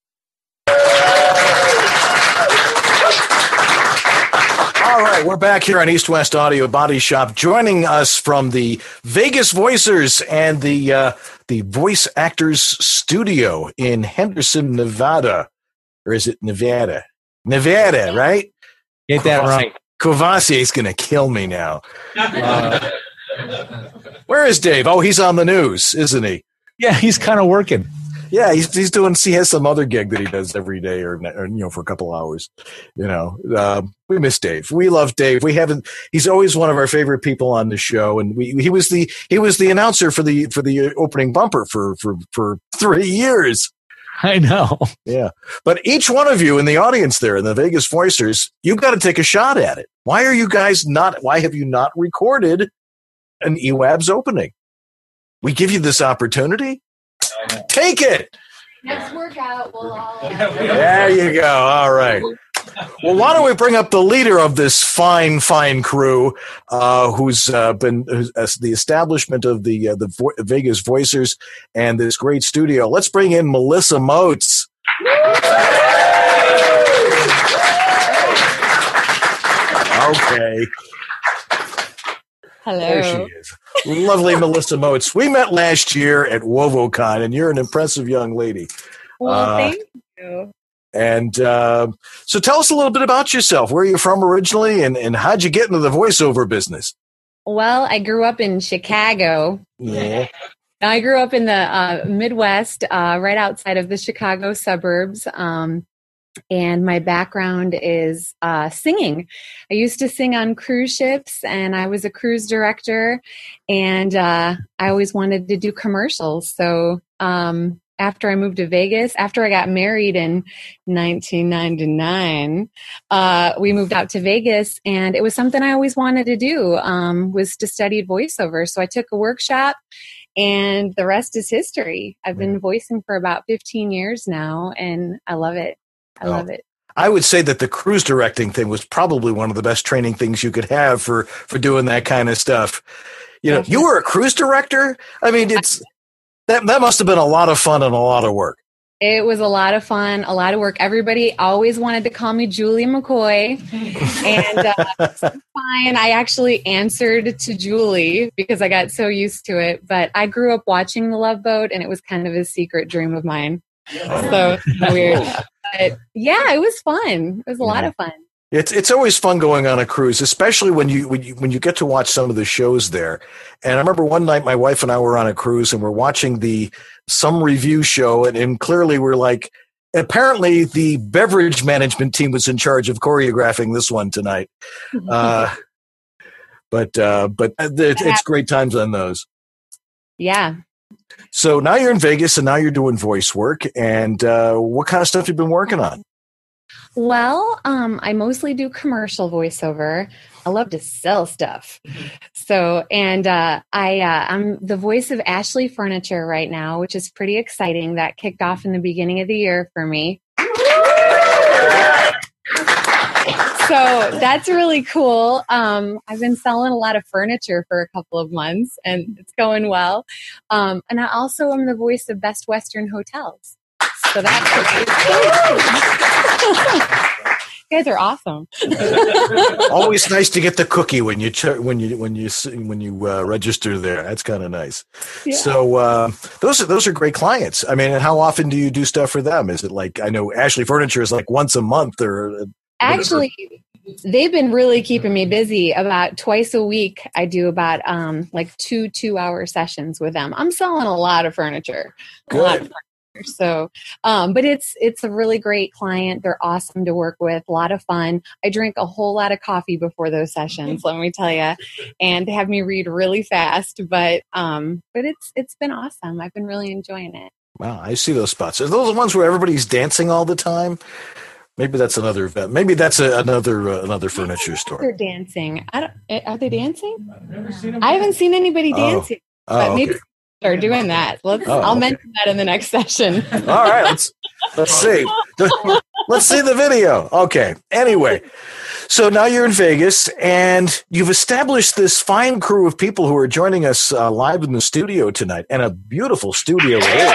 All right, we're back here on East West Audio Body Shop. Joining us from the Vegas Voicers and the uh, the Voice Actors Studio in Henderson, Nevada. Or is it Nevada? Nevada, right? Get that right. Courvoisier is going to kill me now. Uh, where is Dave? Oh, he's on the news, isn't he? Yeah, he's kind of working. Yeah, he's he's doing. He has some other gig that he does every day, or, or you know, for a couple hours. You know, um, we miss Dave. We love Dave. We haven't. He's always one of our favorite people on the show, and we he was the he was the announcer for the for the opening bumper for for for three years. I know. Yeah, but each one of you in the audience there in the Vegas Voicers, you've got to take a shot at it. Why are you guys not? Why have you not recorded an E W A B S opening? We give you this opportunity. Take it. Next workout, we'll all. There you go. All right. Well, why don't we bring up the leader of this fine, fine crew, uh, who's uh, been who's, uh, the establishment of the uh, the Vo- Vegas Voicers and this great studio. Let's bring in Melissa Moats. Okay. Hello. There she is. Lovely Melissa Moats. We met last year at WovoCon, and you're an impressive young lady. Well, uh, thank you. And uh, so tell us a little bit about yourself. Where are you from originally, and, and how'd you get into the voiceover business? Well, I grew up in Chicago. Yeah. I grew up in the uh, Midwest, uh, right outside of the Chicago suburbs. Um, and my background is uh, singing. I used to sing on cruise ships, and I was a cruise director, and uh, I always wanted to do commercials. So um, after I moved to Vegas, after I got married in nineteen ninety-nine, uh, we moved out to Vegas, and it was something I always wanted to do, um, was to study voiceover. So I took a workshop, and the rest is history. I've been voicing for about fifteen years now, and I love it. I love Oh. it. I would say that the cruise directing thing was probably one of the best training things you could have for, for doing that kind of stuff. You know, you were a cruise director. I mean, it's that that must have been a lot of fun and a lot of work. It was a lot of fun, a lot of work. Everybody always wanted to call me Julie McCoy, and uh, it's fine. I actually answered to Julie because I got so used to it. But I grew up watching The Love Boat, and it was kind of a secret dream of mine. So it's weird. But yeah, it was fun. It was a lot of fun. It's it's always fun going on a cruise, especially when you when you when you get to watch some of the shows there. And I remember one night my wife and I were on a cruise, and we're watching the some review show, and, and clearly we're like, apparently the beverage management team was in charge of choreographing this one tonight. Uh, but uh, but it's, it's great times on those. Yeah. So now you're in Vegas, and now you're doing voice work. And uh, what kind of stuff you've been working on? Well, um, I mostly do commercial voiceover. I love to sell stuff. So, and uh, I, uh, I'm the voice of Ashley Furniture right now, which is pretty exciting. That kicked off in the beginning of the year for me. So that's really cool. Um, I've been selling a lot of furniture for a couple of months, and it's going well. Um, and I also am the voice of Best Western Hotels. So that's you guys are awesome. Always nice to get the cookie when you ch- when you when you when you uh, register there. That's kind of nice. Yeah. So uh, those are those are great clients. I mean, and how often do you do stuff for them? Is it like, I know Ashley Furniture is like once a month or? Actually, they've been really keeping me busy. About twice a week, I do about um, like two two-hour sessions with them. I'm selling a lot of furniture. Good. A lot of furniture. So, um, but it's it's a really great client. They're awesome to work with. A lot of fun. I drink a whole lot of coffee before those sessions. Let me tell you, and they have me read really fast. But um, but it's it's been awesome. I've been really enjoying it. Wow, I see those spots. Are those the ones where everybody's dancing all the time? Maybe that's another event. Maybe that's a, another uh, another furniture store. They're dancing. I don't. Are they dancing? I've never seen them. I haven't seen anybody dancing. Oh, but okay. maybe start doing that. Let's. Oh, I'll okay. mention that in the next session. All right, let's let's see. Let's see the video. Okay. Anyway, so now you're in Vegas, and you've established this fine crew of people who are joining us uh, live in the studio tonight, and a beautiful studio it is.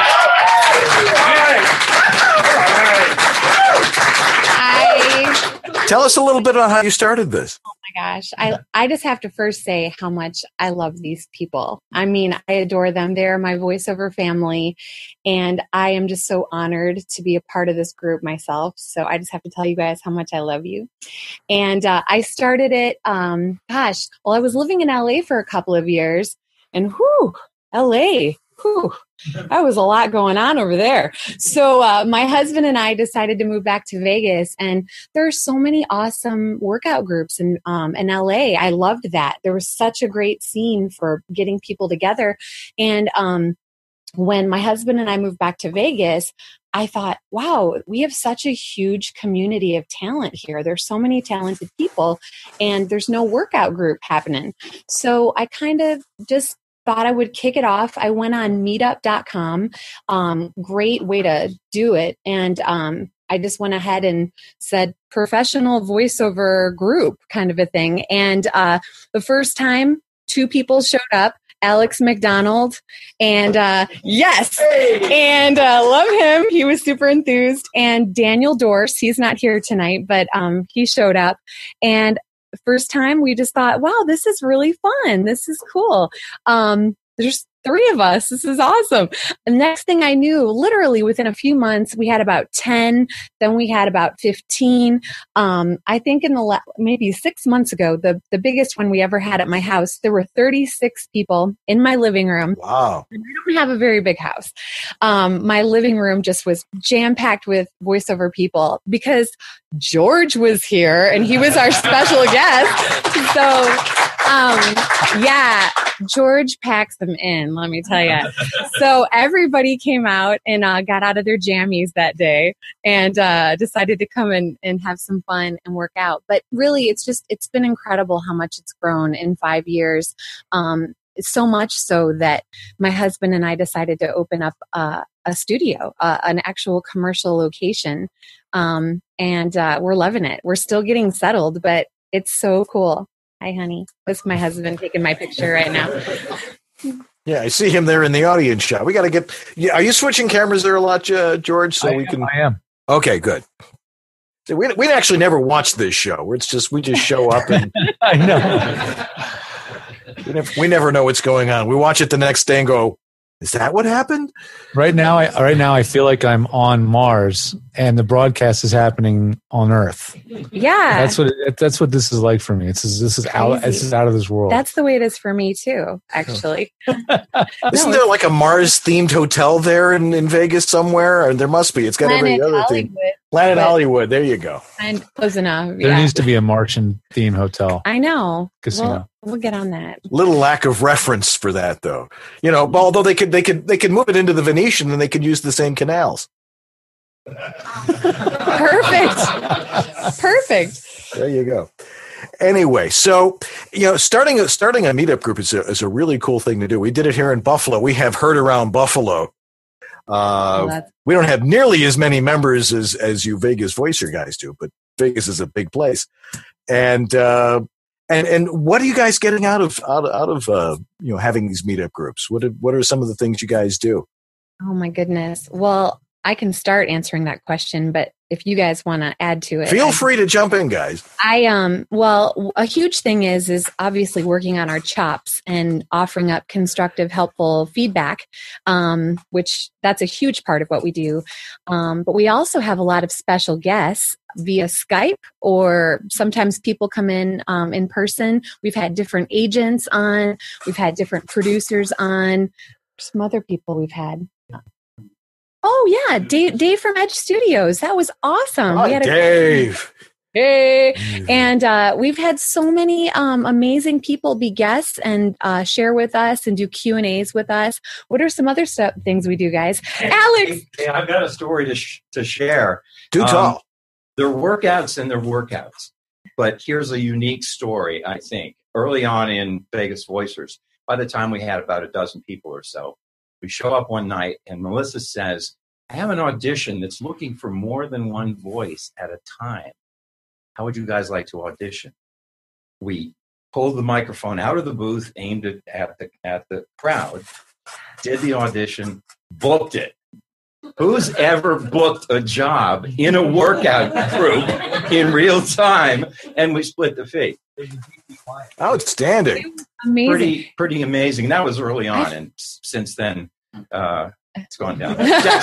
Tell us a little bit about how you started this. Oh my gosh. I, I just have to first say how much I love these people. I mean, I adore them. They're my voiceover family, and I am just so honored to be a part of this group myself. So I just have to tell you guys how much I love you. And uh, I started it, um, gosh, well, I was living in L A for a couple of years, and whew, L A, whew. That was a lot going on over there. So uh, my husband and I decided to move back to Vegas, and there are so many awesome workout groups in um, in L A. I loved that. There was such a great scene for getting people together. And um, when my husband and I moved back to Vegas, I thought, wow, we have such a huge community of talent here. There's so many talented people, and there's no workout group happening. So I kind of just thought I would kick it off. I went on meetup dot com. Um, great way to do it. And um, I just went ahead and said professional voiceover group kind of a thing. And uh, the first time, two people showed up. Alex McDonald, and uh, yes, and uh, love him. He was super enthused. And Daniel Dorse, he's not here tonight, but um, he showed up. And first time, we just thought, wow, this is really fun. This is cool. Um, there's three of us. This is awesome. The next thing I knew, literally within a few months, we had about ten. Then we had about fifteen. Um, I think in the la- maybe six months ago, the, the biggest one we ever had at my house, there were thirty-six people in my living room. Wow. I don't have a very big house. Um, my living room just was jam-packed with voiceover people because George was here and he was our special guest. So, um, yeah, George packs them in, let me tell you. So everybody came out and uh, got out of their jammies that day and uh, decided to come and, and have some fun and work out. But really, it's just, it's been incredible how much it's grown in five years. Um, so much so that my husband and I decided to open up uh, a studio, uh, an actual commercial location. Um, and uh, we're loving it. We're still getting settled, but it's so cool. Hi, honey. That's my husband taking my picture right now. Yeah, I see him there in the audience shot. We got to get. Yeah, are you switching cameras there a lot, uh, George? So I we am, can. I am. Okay, good. So we we actually never watch this show. Where it's just we just show up and I know. we, never, we never know what's going on. We watch it the next day and go, "Is that what happened?" Right now, I right now I feel like I'm on Mars and the broadcast is happening on Earth. Yeah, that's what it, that's what this is like for me. It's this is out this is out of this world. That's the way it is for me too. Actually, isn't there like a Mars themed hotel there in, in Vegas somewhere? Or there must be. It's got Planet every other Hollywood. thing. Planet But- Hollywood. There you go. And close enough. There Yeah. needs to be a Martian theme hotel. I know. Casino. We'll, we'll get on that. Little lack of reference for that, though. You know, although they could, they could, they could move it into the Venetian, and they could use the same canals. Perfect. Perfect. There you go. Anyway, so you know, starting a starting a meetup group is a is a really cool thing to do. We did it here in Buffalo. We have Heard Around Buffalo. Uh, Oh, we don't have nearly as many members as as you Vegas Voicer guys do, but Vegas is a big place. And uh, and and what are you guys getting out of out of, out of uh, you know having these meetup groups? What are, what are some of the things you guys do? Oh my goodness. Well, I can start answering that question, but if you guys want to add to it, Feel I- free to jump in, guys. I um well a huge thing is is obviously working on our chops and offering up constructive, helpful feedback, um, which that's a huge part of what we do. Um, but we also have a lot of special guests via Skype, or sometimes people come in um, in person. We've had different agents on, we've had different producers on, some other people we've had. Oh yeah, Dave, Dave from Edge Studios. That was awesome. Hi, we had a Dave. Hey, and uh, we've had so many um, amazing people be guests and uh, share with us and do Q and A's with us. What are some other stuff, things we do, guys? Alex, Hey, hey, I've got a story to sh- to share. Do tell. They're workouts and they're workouts, but here's a unique story. I think early on in Vegas Voicers, by the time we had about a dozen people or so, we show up one night and Melissa says, I have an audition that's looking for more than one voice at a time. How would you guys like to audition? We pulled the microphone out of the booth, aimed it at the at the crowd, did the audition, booked it. Who's ever booked a job in a workout group in real time? And we split the fee. Outstanding. amazing. Pretty, pretty amazing. That was early on, and s- since then, uh, it's gone down.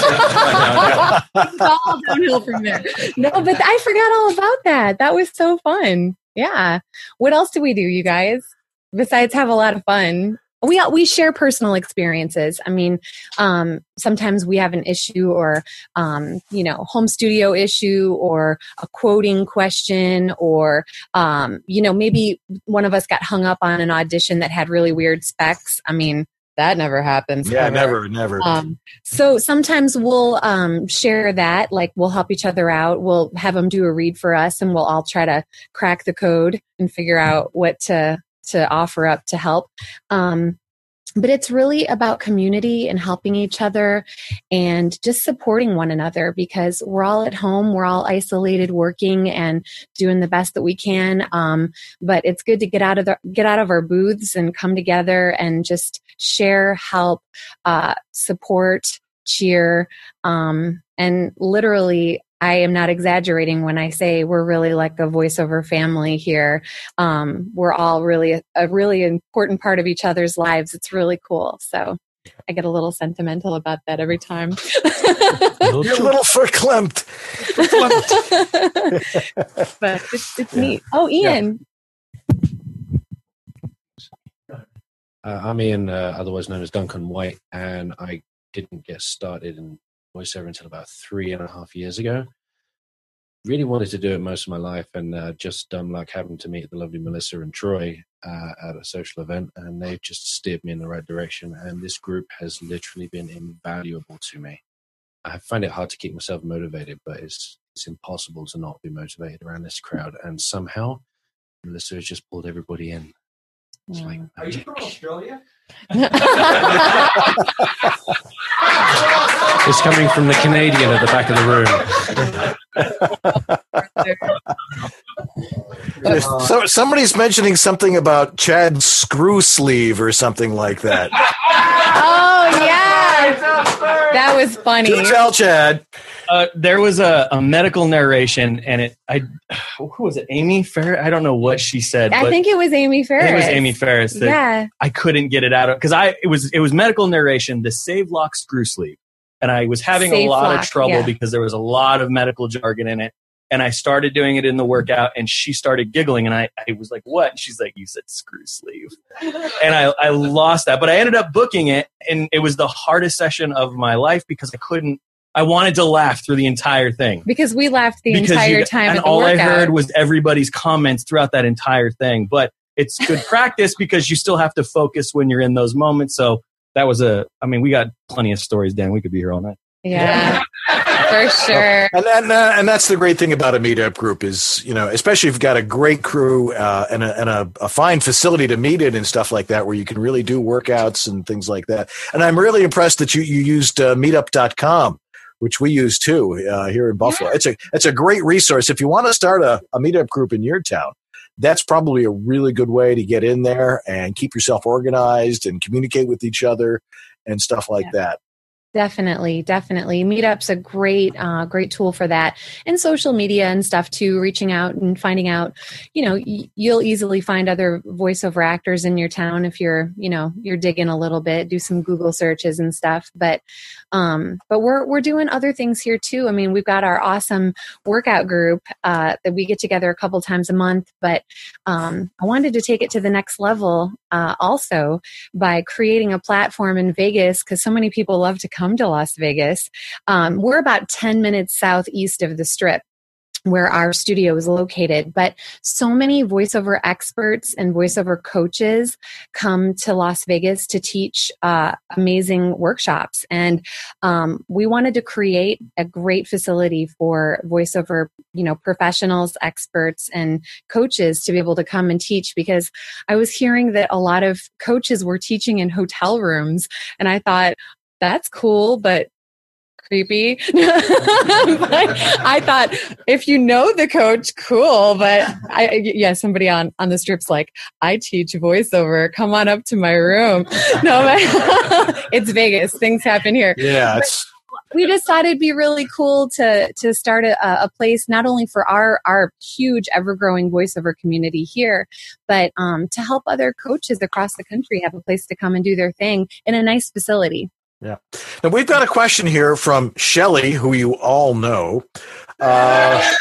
It's all downhill from there. No, but I forgot all about that. That was so fun. Yeah. What else do we do, you guys? Besides have a lot of fun. We we share personal experiences. I mean, um, sometimes we have an issue or, um, you know, home studio issue or a quoting question or, um, you know, maybe one of us got hung up on an audition that had really weird specs. I mean, that never happens. Yeah, ever. never, never. Um, so sometimes we'll um, share that, like we'll help each other out. We'll have them do a read for us, and we'll all try to crack the code and figure out what to to offer up to help. Um, but it's really about community and helping each other and just supporting one another, because we're all at home, we're all isolated, working and doing the best that we can. Um, but it's good to get out of the, get out of our booths and come together and just share, help, uh, support, cheer, um, and literally, I am not exaggerating when I say we're really like a voiceover family here. Um, we're all really a, a really important part of each other's lives. It's really cool. So I get a little sentimental about that every time. You're a little verklempt. But it's, it's yeah. neat. Oh, Ian. Yeah. Uh, I'm Ian, uh, otherwise known as Duncan White, and I didn't get started in voiceover until about three and a half years ago. Really wanted to do it most of my life, and uh, just dumb luck happened to meet the lovely Melissa and Troy uh, at a social event, and they just steered me in the right direction. And this group has literally been invaluable to me. I find it hard to keep myself motivated, but it's it's impossible to not be motivated around this crowd. And somehow, Melissa has just pulled everybody in. It's like, are you from Australia? It's coming from the Canadian at the back of the room. So somebody's mentioning something about Chad's screw sleeve or something like that. Oh yeah, that was funny. Do tell, Chad. Uh, there was a, a medical narration, and it. I who was it? Amy Ferris? I don't know what she said. I think it was Amy Ferris. It was Amy Ferris. That yeah. I couldn't get it out of because I it was it was medical narration. The Save Lock screw sleeve, and I was having Safe a lot lock, of trouble yeah. because there was a lot of medical jargon in it. And I started doing it in the workout, and she started giggling, and I, I was like, what? And she's like, you said screw sleeve. And I, I lost that. But I ended up booking it, and it was the hardest session of my life because I couldn't, I wanted to laugh through the entire thing. Because we laughed the Because entire you, time and at the all workout. I heard was everybody's comments throughout that entire thing. But it's good practice because you still have to focus when you're in those moments. So that was a, I mean, we got plenty of stories, Dan. We could be here all night. Yeah, for sure. And and, uh, and that's the great thing about a meetup group is, you know, especially if you've got a great crew uh, and, a, and a, a fine facility to meet in and stuff like that, where you can really do workouts and things like that. And I'm really impressed that you, you used uh, meetup dot com, which we use too uh, here in Buffalo. Yeah. It's a it's a great resource. If you want to start a, a meetup group in your town, that's probably a really good way to get in there and keep yourself organized and communicate with each other and stuff like yeah. that. Definitely, definitely. Meetup's a great, uh, great tool for that, and social media and stuff too. Reaching out and finding out, you know, y- you'll easily find other voiceover actors in your town if you're, you know, you're digging a little bit. Do some Google searches and stuff. But, um, but we're we're doing other things here too. I mean, we've got our awesome workout group uh, that we get together a couple times a month. But um, I wanted to take it to the next level uh, also by creating a platform in Vegas, because so many people love to come come to Las Vegas. Um, we're about ten minutes southeast of the Strip, where our studio is located. But so many voiceover experts and voiceover coaches come to Las Vegas to teach uh, amazing workshops. And um, we wanted to create a great facility for voiceover, you know, professionals, experts, and coaches to be able to come and teach, because I was hearing that a lot of coaches were teaching in hotel rooms. And I thought, that's cool, but creepy. But I thought, if you know the coach, cool. But I, yeah, somebody on, on the Strip's like, I teach voiceover. Come on up to my room. No, but it's Vegas. Things happen here. Yeah, it's. We just thought it'd be really cool to to start a, a place not only for our our huge ever growing voiceover community here, but um, to help other coaches across the country have a place to come and do their thing in a nice facility. Yeah. Now we've got a question here from Shelly, who you all know. Uh,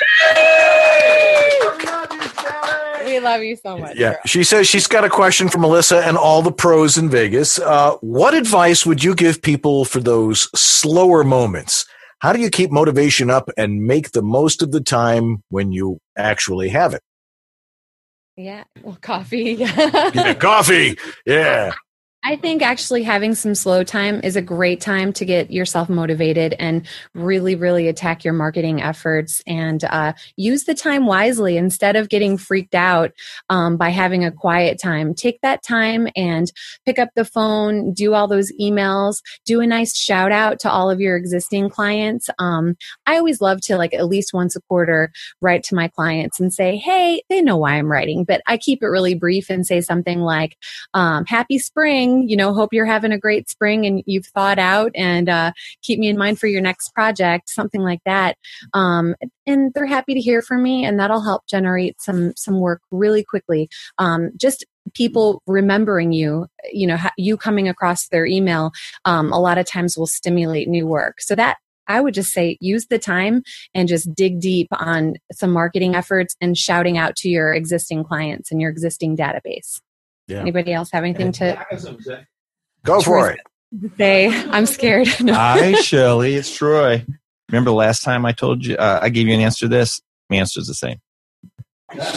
we love you so much. Yeah. Girl. She says she's got a question for Melissa and all the pros in Vegas. Uh, what advice would you give people for those slower moments? How do you keep motivation up and make the most of the time when you actually have it? Yeah. Well, coffee. Yeah, coffee. Yeah. I think actually having some slow time is a great time to get yourself motivated and really, really attack your marketing efforts and uh, use the time wisely instead of getting freaked out um, by having a quiet time. Take that time and pick up the phone, do all those emails, do a nice shout out to all of your existing clients. Um, I always love to like at least once a quarter write to my clients and say, hey, they know why I'm writing, but I keep it really brief and say something like, um, happy spring. You know, hope you're having a great spring and you've thought out and uh, keep me in mind for your next project, something like that. Um, and they're happy to hear from me, and that'll help generate some some work really quickly. Um, just people remembering you, you know, ha- you coming across their email, um, a lot of times will stimulate new work. So that I would just say use the time and just dig deep on some marketing efforts and shouting out to your existing clients and your existing database. Yeah. Anybody else have anything to go for it? Say, I'm scared. No. Hi, Shelley. It's Troy. Remember the last time I told you, uh, I gave you an answer to this? My answer is the same. That's,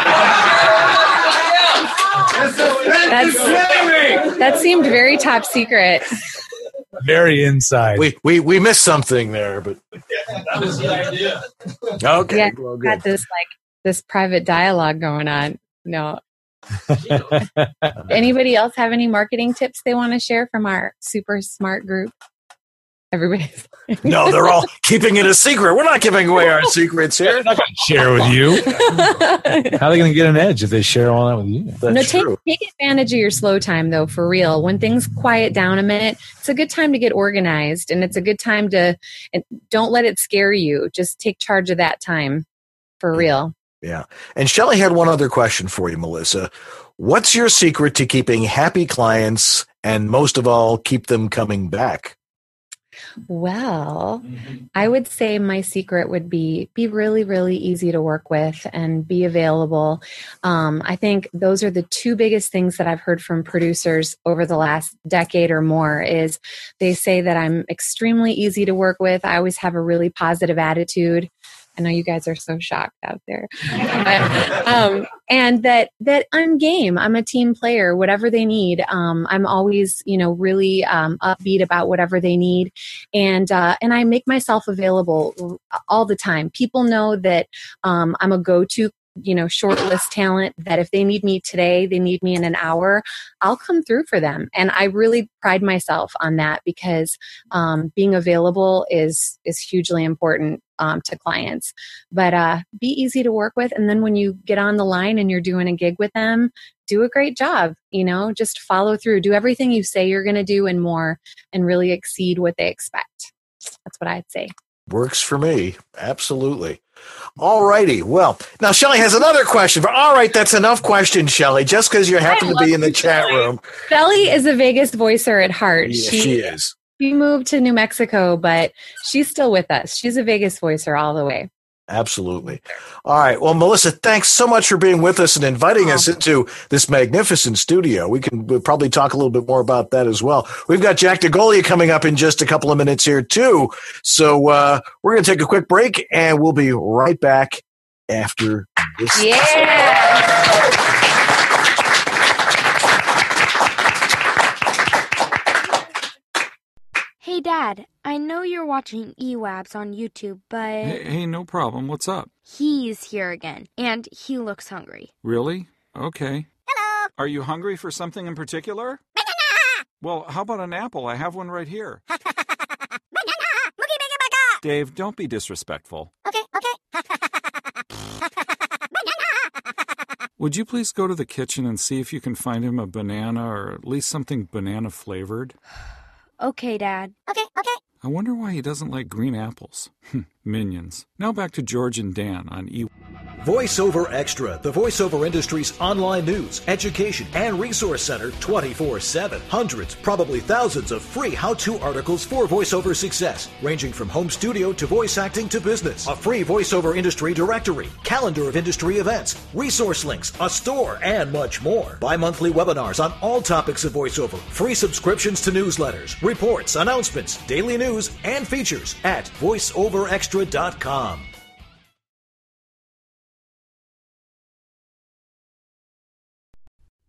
that seemed very top secret. Very inside. We we we missed something there, but that was the idea. Okay, yeah, well, good. got this like this private dialogue going on. No. Anybody else have any marketing tips they want to share from our super smart group? Everybody's no, they're all keeping it a secret. We're not giving away our secrets here. They're not going to share with you. How are they going to get an edge if they share all that with you? That's no, take, true. take advantage of your slow time, though, for real. When things quiet down a minute, it's a good time to get organized, and it's a good time to and don't let it scare you. Just take charge of that time for real. Yeah. And Shelley had one other question for you, Melissa. What's your secret to keeping happy clients and most of all, keep them coming back? Well, I would say my secret would be be really, really easy to work with and be available. Um, I think those are the two biggest things that I've heard from producers over the last decade or more is they say that I'm extremely easy to work with. I always have a really positive attitude. I know you guys are so shocked out there. But, um, and that that I'm game. I'm a team player, whatever they need. Um, I'm always, you know, really um, upbeat about whatever they need. And uh, and I make myself available all the time. People know that um, I'm a go-to, you know, shortlist talent, that if they need me today, they need me in an hour, I'll come through for them. And I really pride myself on that because um, being available is is hugely important um, to clients. But uh, be easy to work with. And then when you get on the line and you're doing a gig with them, do a great job. You know, just follow through. Do everything you say you're going to do and more, and really exceed what they expect. That's what I'd say. Works for me. Absolutely. All righty. Well, now Shelley has another question. For, all right, that's enough questions, Shelley, just because you happen to be in the chat room. Shelley is a Vegas voicer at heart. Yeah, she, she is. She moved to New Mexico, but she's still with us. She's a Vegas voicer all the way. Absolutely. All right. Well, Melissa, thanks so much for being with us and inviting us into this magnificent studio. We can we'll probably talk a little bit more about that as well. We've got Jack DeGolia coming up in just a couple of minutes here, too. So uh, we're going to take a quick break, and we'll be right back after this. Yeah. Hey, Dad, I know you're watching E W A Bs on YouTube, but... Hey, hey, no problem. What's up? He's here again, and he looks hungry. Really? Okay. Hello! Are you hungry for something in particular? Banana! Well, how about an apple? I have one right here. Banana! Mookie Bigga Bugga! Dave, don't be disrespectful. Okay, okay. Banana! Would you please go to the kitchen and see if you can find him a banana or at least something banana-flavored? Okay, Dad. Okay, okay. I wonder why he doesn't like green apples. Minions. Now back to George and Dan on E. VoiceOver Extra, the voiceover industry's online news, education, and resource center twenty-four seven. Hundreds, probably thousands of free how-to articles for voiceover success, ranging from home studio to voice acting to business. A free voiceover industry directory, calendar of industry events, resource links, a store, and much more. Bi-monthly webinars on all topics of voiceover, free subscriptions to newsletters, reports, announcements, daily news, and features at voice over extra dot com.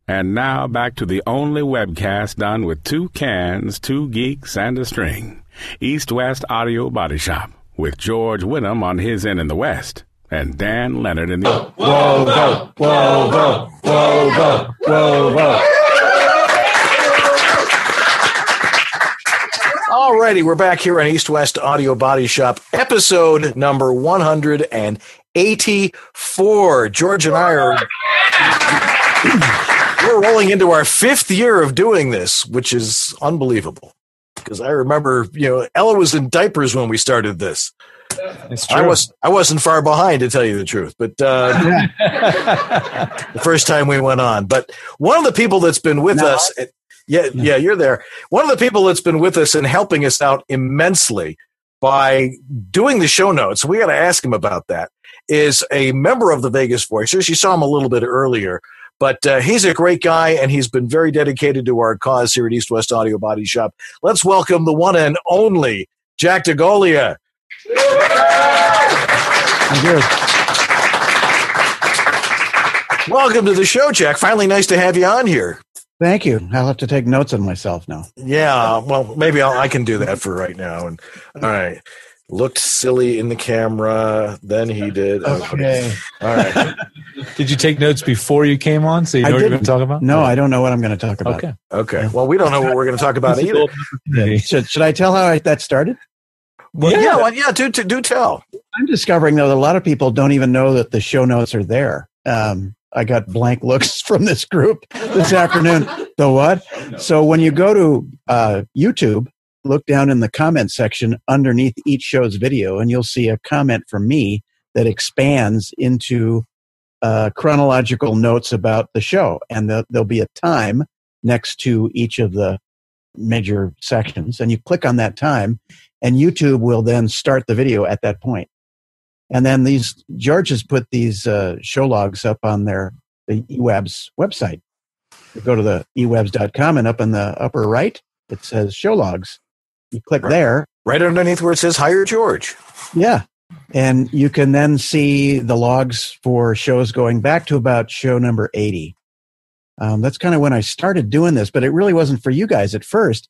And now back to the only webcast done with two cans, two geeks, and a string. East West Audio Body Shop with George Whittam on his end in the West and Dan Leonard in the... Whoa, whoa, whoa, whoa, whoa, whoa, whoa, whoa. Alrighty, we're back here on East West Audio Body Shop, episode number one hundred eighty-four. George and I are... We're rolling into our fifth year of doing this, which is unbelievable. Because I remember, you know, Ella was in diapers when we started this. It's true. I was I wasn't far behind, to tell you the truth, but uh, the first time we went on. But one of the people that's been with no, us, I, yeah, yeah, you're there. One of the people that's been with us and helping us out immensely by doing the show notes, we got to ask him about that, is a member of the Vegas Voicers. You saw him a little bit earlier. But uh, he's a great guy, and he's been very dedicated to our cause here at East West Audio Body Shop. Let's welcome the one and only Jack DeGolia. Thank you. Welcome to the show, Jack. Finally nice to have you on here. Thank you. I'll have to take notes on myself now. Yeah, well, maybe I'll, I can do that for right now. And all right. Looked silly in the camera. Then he did. Okay. All right. Did you take notes before you came on, so you know I what you're didn't. going to talk about? No, I don't know what I'm going to talk about. Okay. Okay. Well, we don't know what we're going to talk about either. Should, should I tell how I, that started? Well, yeah. Yeah, well, yeah. Do, do do tell. I'm discovering though that a lot of people don't even know that the show notes are there. Um, I got blank looks from this group this afternoon. The what? So when you go to uh, YouTube, look down in the comment section underneath each show's video, and you'll see a comment from me that expands into uh, chronological notes about the show. And the, there'll be a time next to each of the major sections. And you click on that time, and YouTube will then start the video at that point. And then these George has put these uh, show logs up on their the E W A B S website. You go to the e webs dot com, and up in the upper right, it says show logs. You click there. Right underneath where it says Hire George. Yeah. And you can then see the logs for shows going back to about show number eighty. Um, that's kind of when I started doing this, but it really wasn't for you guys at first.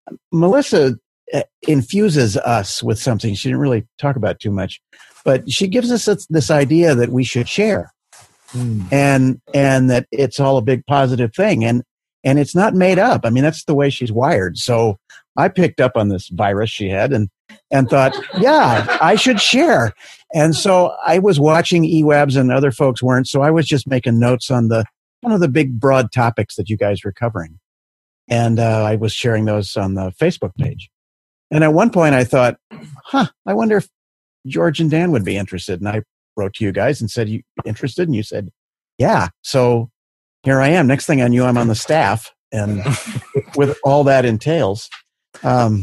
Melissa uh, infuses us with something she didn't really talk about too much, but she gives us this, this idea that we should share mm. and and that it's all a big positive thing. And and it's not made up. I mean, that's the way she's wired. So I picked up on this virus she had and, and thought, yeah, I should share. And so I was watching E W A B S and other folks weren't. So I was just making notes on the one of the big broad topics that you guys were covering. And uh, I was sharing those on the Facebook page. And at one point I thought, huh, I wonder if George and Dan would be interested. And I wrote to you guys and said, you interested? And you said, yeah. So here I am. Next thing I knew, I'm on the staff and with all that entails. Um,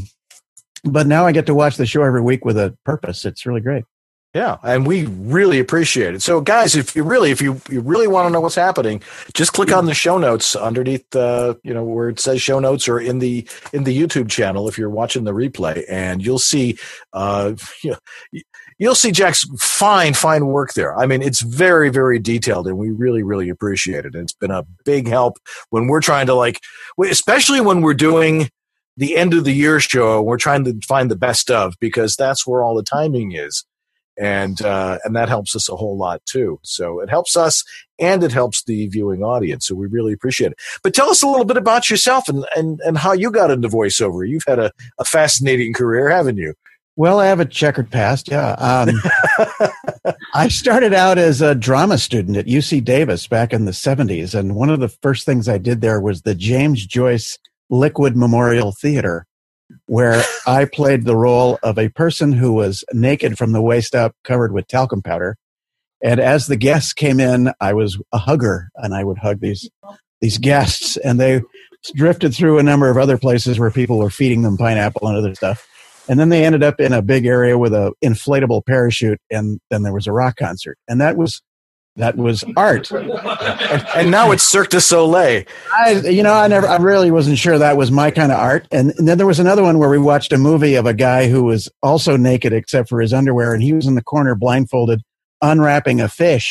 but now I get to watch the show every week with a purpose. It's really great. Yeah, and we really appreciate it. So, guys, if you really, if you, you really want to know what's happening, just click on the show notes underneath, uh, you know, where it says show notes, or in the in the YouTube channel if you're watching the replay, and you'll see, uh, you know, you'll see Jack's fine, fine work there. I mean, it's very, very detailed, and we really, really appreciate it. It's been a big help when we're trying to, like, especially when we're doing the end of the year show. We're trying to find the best of, because that's where all the timing is. And uh, and that helps us a whole lot, too. So it helps us, and it helps the viewing audience. So we really appreciate it. But tell us a little bit about yourself and, and, and how you got into voiceover. You've had a, a fascinating career, haven't you? Well, I have a checkered past, yeah. Um, I started out as a drama student at U C Davis back in the seventies. And one of the first things I did there was the James Joyce Liquid Memorial Theater, where I played the role of a person who was naked from the waist up, covered with talcum powder. And as the guests came in, I was a hugger, and I would hug these these guests, and they drifted through a number of other places where people were feeding them pineapple and other stuff. And then they ended up in a big area with a inflatable parachute, and then there was a rock concert. And that was That was art. and, and now it's Cirque du Soleil. I, you know, I never, I really wasn't sure that was my kind of art. And, and then there was another one where we watched a movie of a guy who was also naked except for his underwear, and he was in the corner blindfolded, unwrapping a fish.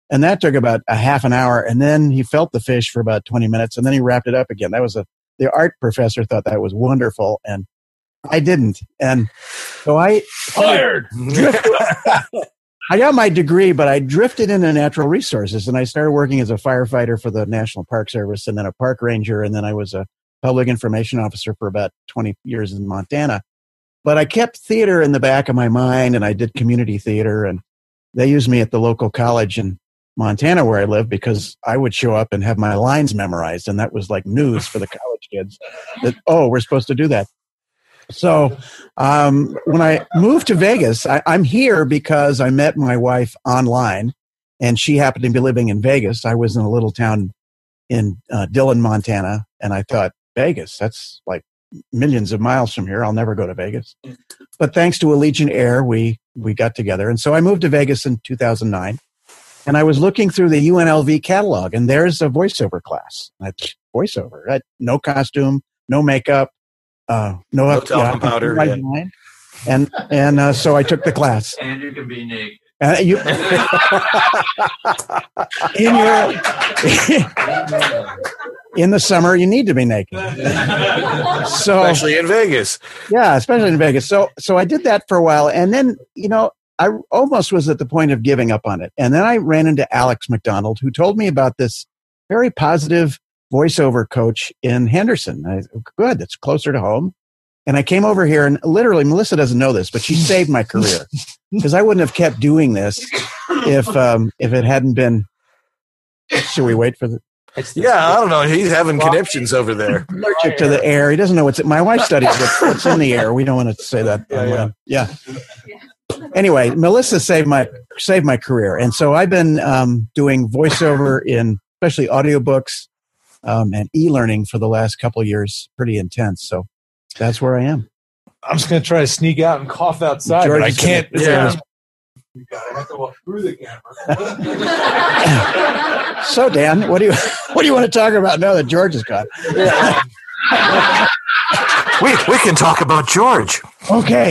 And that took about a half an hour. And then he felt the fish for about twenty minutes, and then he wrapped it up again. That was a, the art professor thought that was wonderful, and I didn't. And so I fired. I got my degree, but I drifted into natural resources, and I started working as a firefighter for the National Park Service, and then a park ranger, and then I was a public information officer for about twenty years in Montana. But I kept theater in the back of my mind, and I did community theater, and they used me at the local college in Montana where I live because I would show up and have my lines memorized, and that was like news for the college kids that, oh, we're supposed to do that. So um, when I moved to Vegas, I, I'm here because I met my wife online, and she happened to be living in Vegas. I was in a little town in uh, Dillon, Montana, and I thought, Vegas, that's like millions of miles from here. I'll never go to Vegas. But thanks to Allegiant Air, we we got together. And so I moved to Vegas in two thousand nine, and I was looking through the U N L V catalog, and there's a voiceover class. I, voiceover, right? No costume, no makeup. Uh, no, no yeah, talcum powder. Yeah. Mind. And and uh, so I took the class. And you can be naked. Uh, you, in your in the summer, you need to be naked. So, especially in Vegas. Yeah, especially in Vegas. So so I did that for a while, and then you know I almost was at the point of giving up on it, and then I ran into Alex McDonald, who told me about this very positive voiceover coach in Henderson. I, good, it's closer to home. And I came over here, and literally, Melissa doesn't know this, but she saved my career because I wouldn't have kept doing this if um, if it hadn't been. Should we wait for the? Yeah, I don't know. He's having conniptions over there. Allergic to the air. He doesn't know what's. My wife studies what's, what's in the air. We don't want to say that. Yeah, yeah. yeah. Anyway, Melissa saved my saved my career, and so I've been um, doing voiceover in especially audiobooks um, and e-learning for the last couple of years. Pretty intense. So. That's where I am. I'm just going to try to sneak out and cough outside, George, but I can't. Gonna, yeah. I have to walk through the camera. So, Dan, what do you what do you want to talk about now that George is gone? Yeah. we we can talk about George. Okay.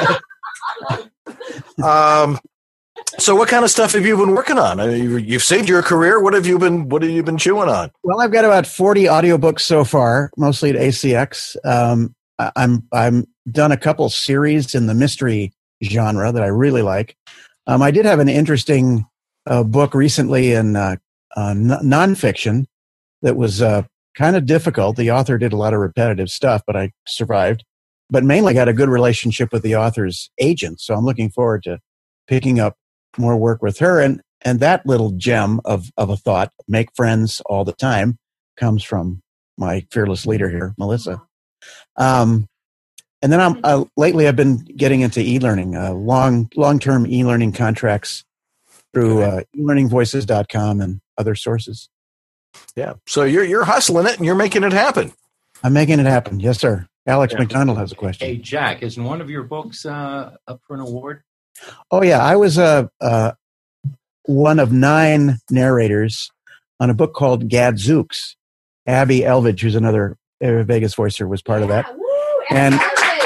um. So, what kind of stuff have you been working on? I mean, you've saved your career. What have you been? What have you been chewing on? Well, I've got about forty audiobooks so far, mostly at A C X. Um, I'm I'm done a couple series in the mystery genre that I really like. Um, I did have an interesting uh, book recently in uh, uh, n- nonfiction that was uh, kind of difficult. The author did a lot of repetitive stuff, but I survived. But mainly got a good relationship with the author's agent, so I'm looking forward to picking up more work with her. And and that little gem of of a thought, make friends all the time, comes from my fearless leader here, Melissa. Um, and then I'm uh, lately I've been getting into e-learning, uh, long long term e-learning contracts through uh, e learning voices dot com and other sources. Yeah, so you're you're hustling it and you're making it happen. I'm making it happen, yes, sir. Alex yeah. McDonald has a question. Hey, Jack, isn't one of your books uh, up for an award? Oh yeah, I was a uh, uh, one of nine narrators on a book called Gadzooks. Abby Elvidge, who's another Vegas voicer, was part yeah, of that. Woo, and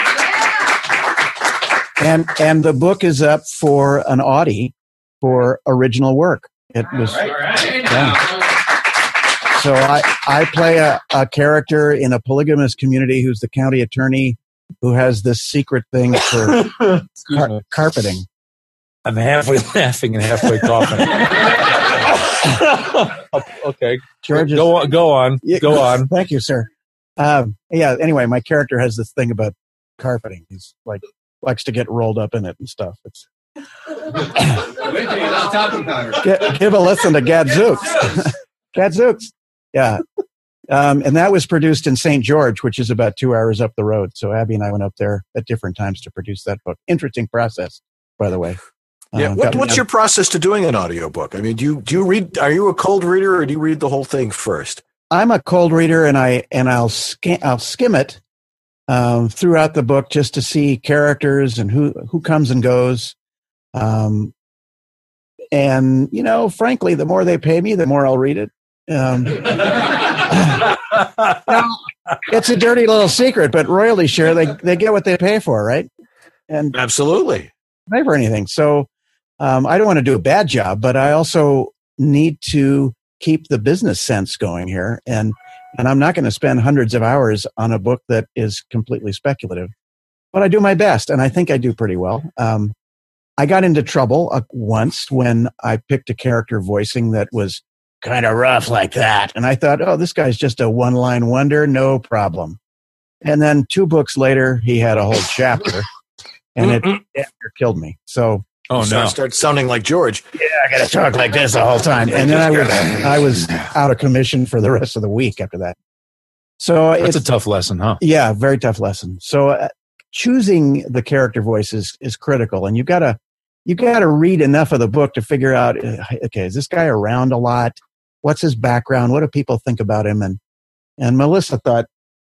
yeah. and and the book is up for an Audie for original work. It was. All right. Yeah. So I I play a, a character in a polygamous community who's the county attorney, who has this secret thing for car- carpeting. I'm halfway laughing and halfway coughing. Okay, George, go on. Go on. Go on. Thank you, sir. Um, yeah. Anyway, my character has this thing about carpeting. He's like likes to get rolled up in it and stuff. It's give, give a listen to Gadzooks. Gadzooks. Yeah. Um, and that was produced in Saint George, which is about two hours up the road. So Abby and I went up there at different times to produce that book. Interesting process, by the way. Yeah. Um, what, what's your process to doing an audiobook? I mean, do you do you read? Are you a cold reader, or do you read the whole thing first? I'm a cold reader, and I and I'll skim I'll skim it um, throughout the book just to see characters and who who comes and goes. Um, and you know, frankly, the more they pay me, the more I'll read it. Um, now, it's a dirty little secret, but royalty share, they they get what they pay for, right? And absolutely pay for anything. So um, I don't want to do a bad job, but I also need to keep the business sense going here. And, and I'm not going to spend hundreds of hours on a book that is completely speculative, but I do my best. And I think I do pretty well. Um, I got into trouble uh, once when I picked a character voicing that was kind of rough like that. And I thought, oh, this guy's just a one-line wonder, no problem. And then two books later, he had a whole chapter, and it, it killed me. So, oh so no, I start sounding like George. Yeah, I got to talk like this the whole time. And then I was I was out of commission for the rest of the week after that. So that's it's a tough lesson, huh? Yeah, very tough lesson. So uh, choosing the character voice is, is critical, and you got to you got to read enough of the book to figure out, okay, is this guy around a lot? What's his background? What do people think about him? And and Melissa thought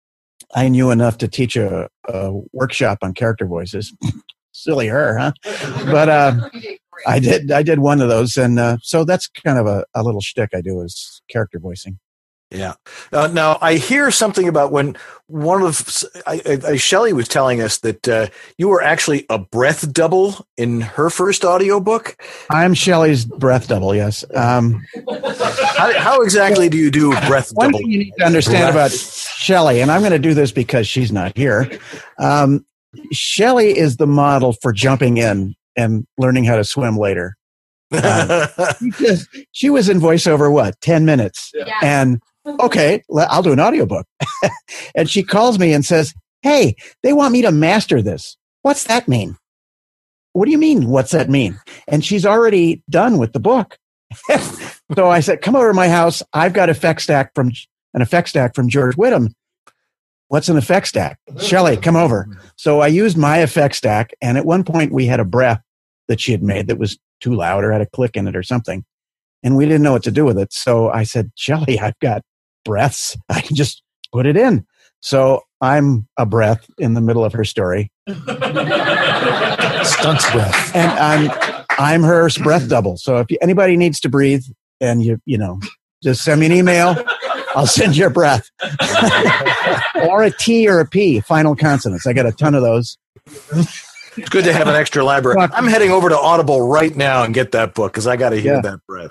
I knew enough to teach a, a workshop on character voices. Silly her, huh? But uh, I did I did one of those, and uh, so that's kind of a, a little shtick I do is character voicing. Yeah. Uh, now I hear something about when one of I, I, Shelley was telling us that uh, you were actually a breath double in her first audiobook. I'm Shelley's breath double. Yes. Um, how, how exactly do you do breath one double? One thing you need to understand breath. About Shelley, and I'm going to do this because she's not here. Um, Shelley is the model for jumping in and learning how to swim later. Um, she, just, she was in voiceover what ten minutes, Yeah. and okay, I'll do an audiobook. And she calls me and says, hey, they want me to master this. What's that mean? What do you mean, what's that mean? And she's already done with the book. So I said, come over to my house. I've got effect stack from an effect stack from George Whittam. What's an effect stack? Shelley, come over. So I used my effect stack, and at one point we had a breath that she had made that was too loud or had a click in it or something. And we didn't know what to do with it. So I said, Shelley, I've got breaths. I can just put it in. So I'm a breath in the middle of her story. Stunts breath. And I'm I'm her breath double. So if anybody needs to breathe and you you know, just send me an email. I'll send you a breath. Or a T or a P, final consonants. I got a ton of those. It's good to have an extra library. I'm heading over to Audible right now and get that book because I got to hear Yeah. that breath.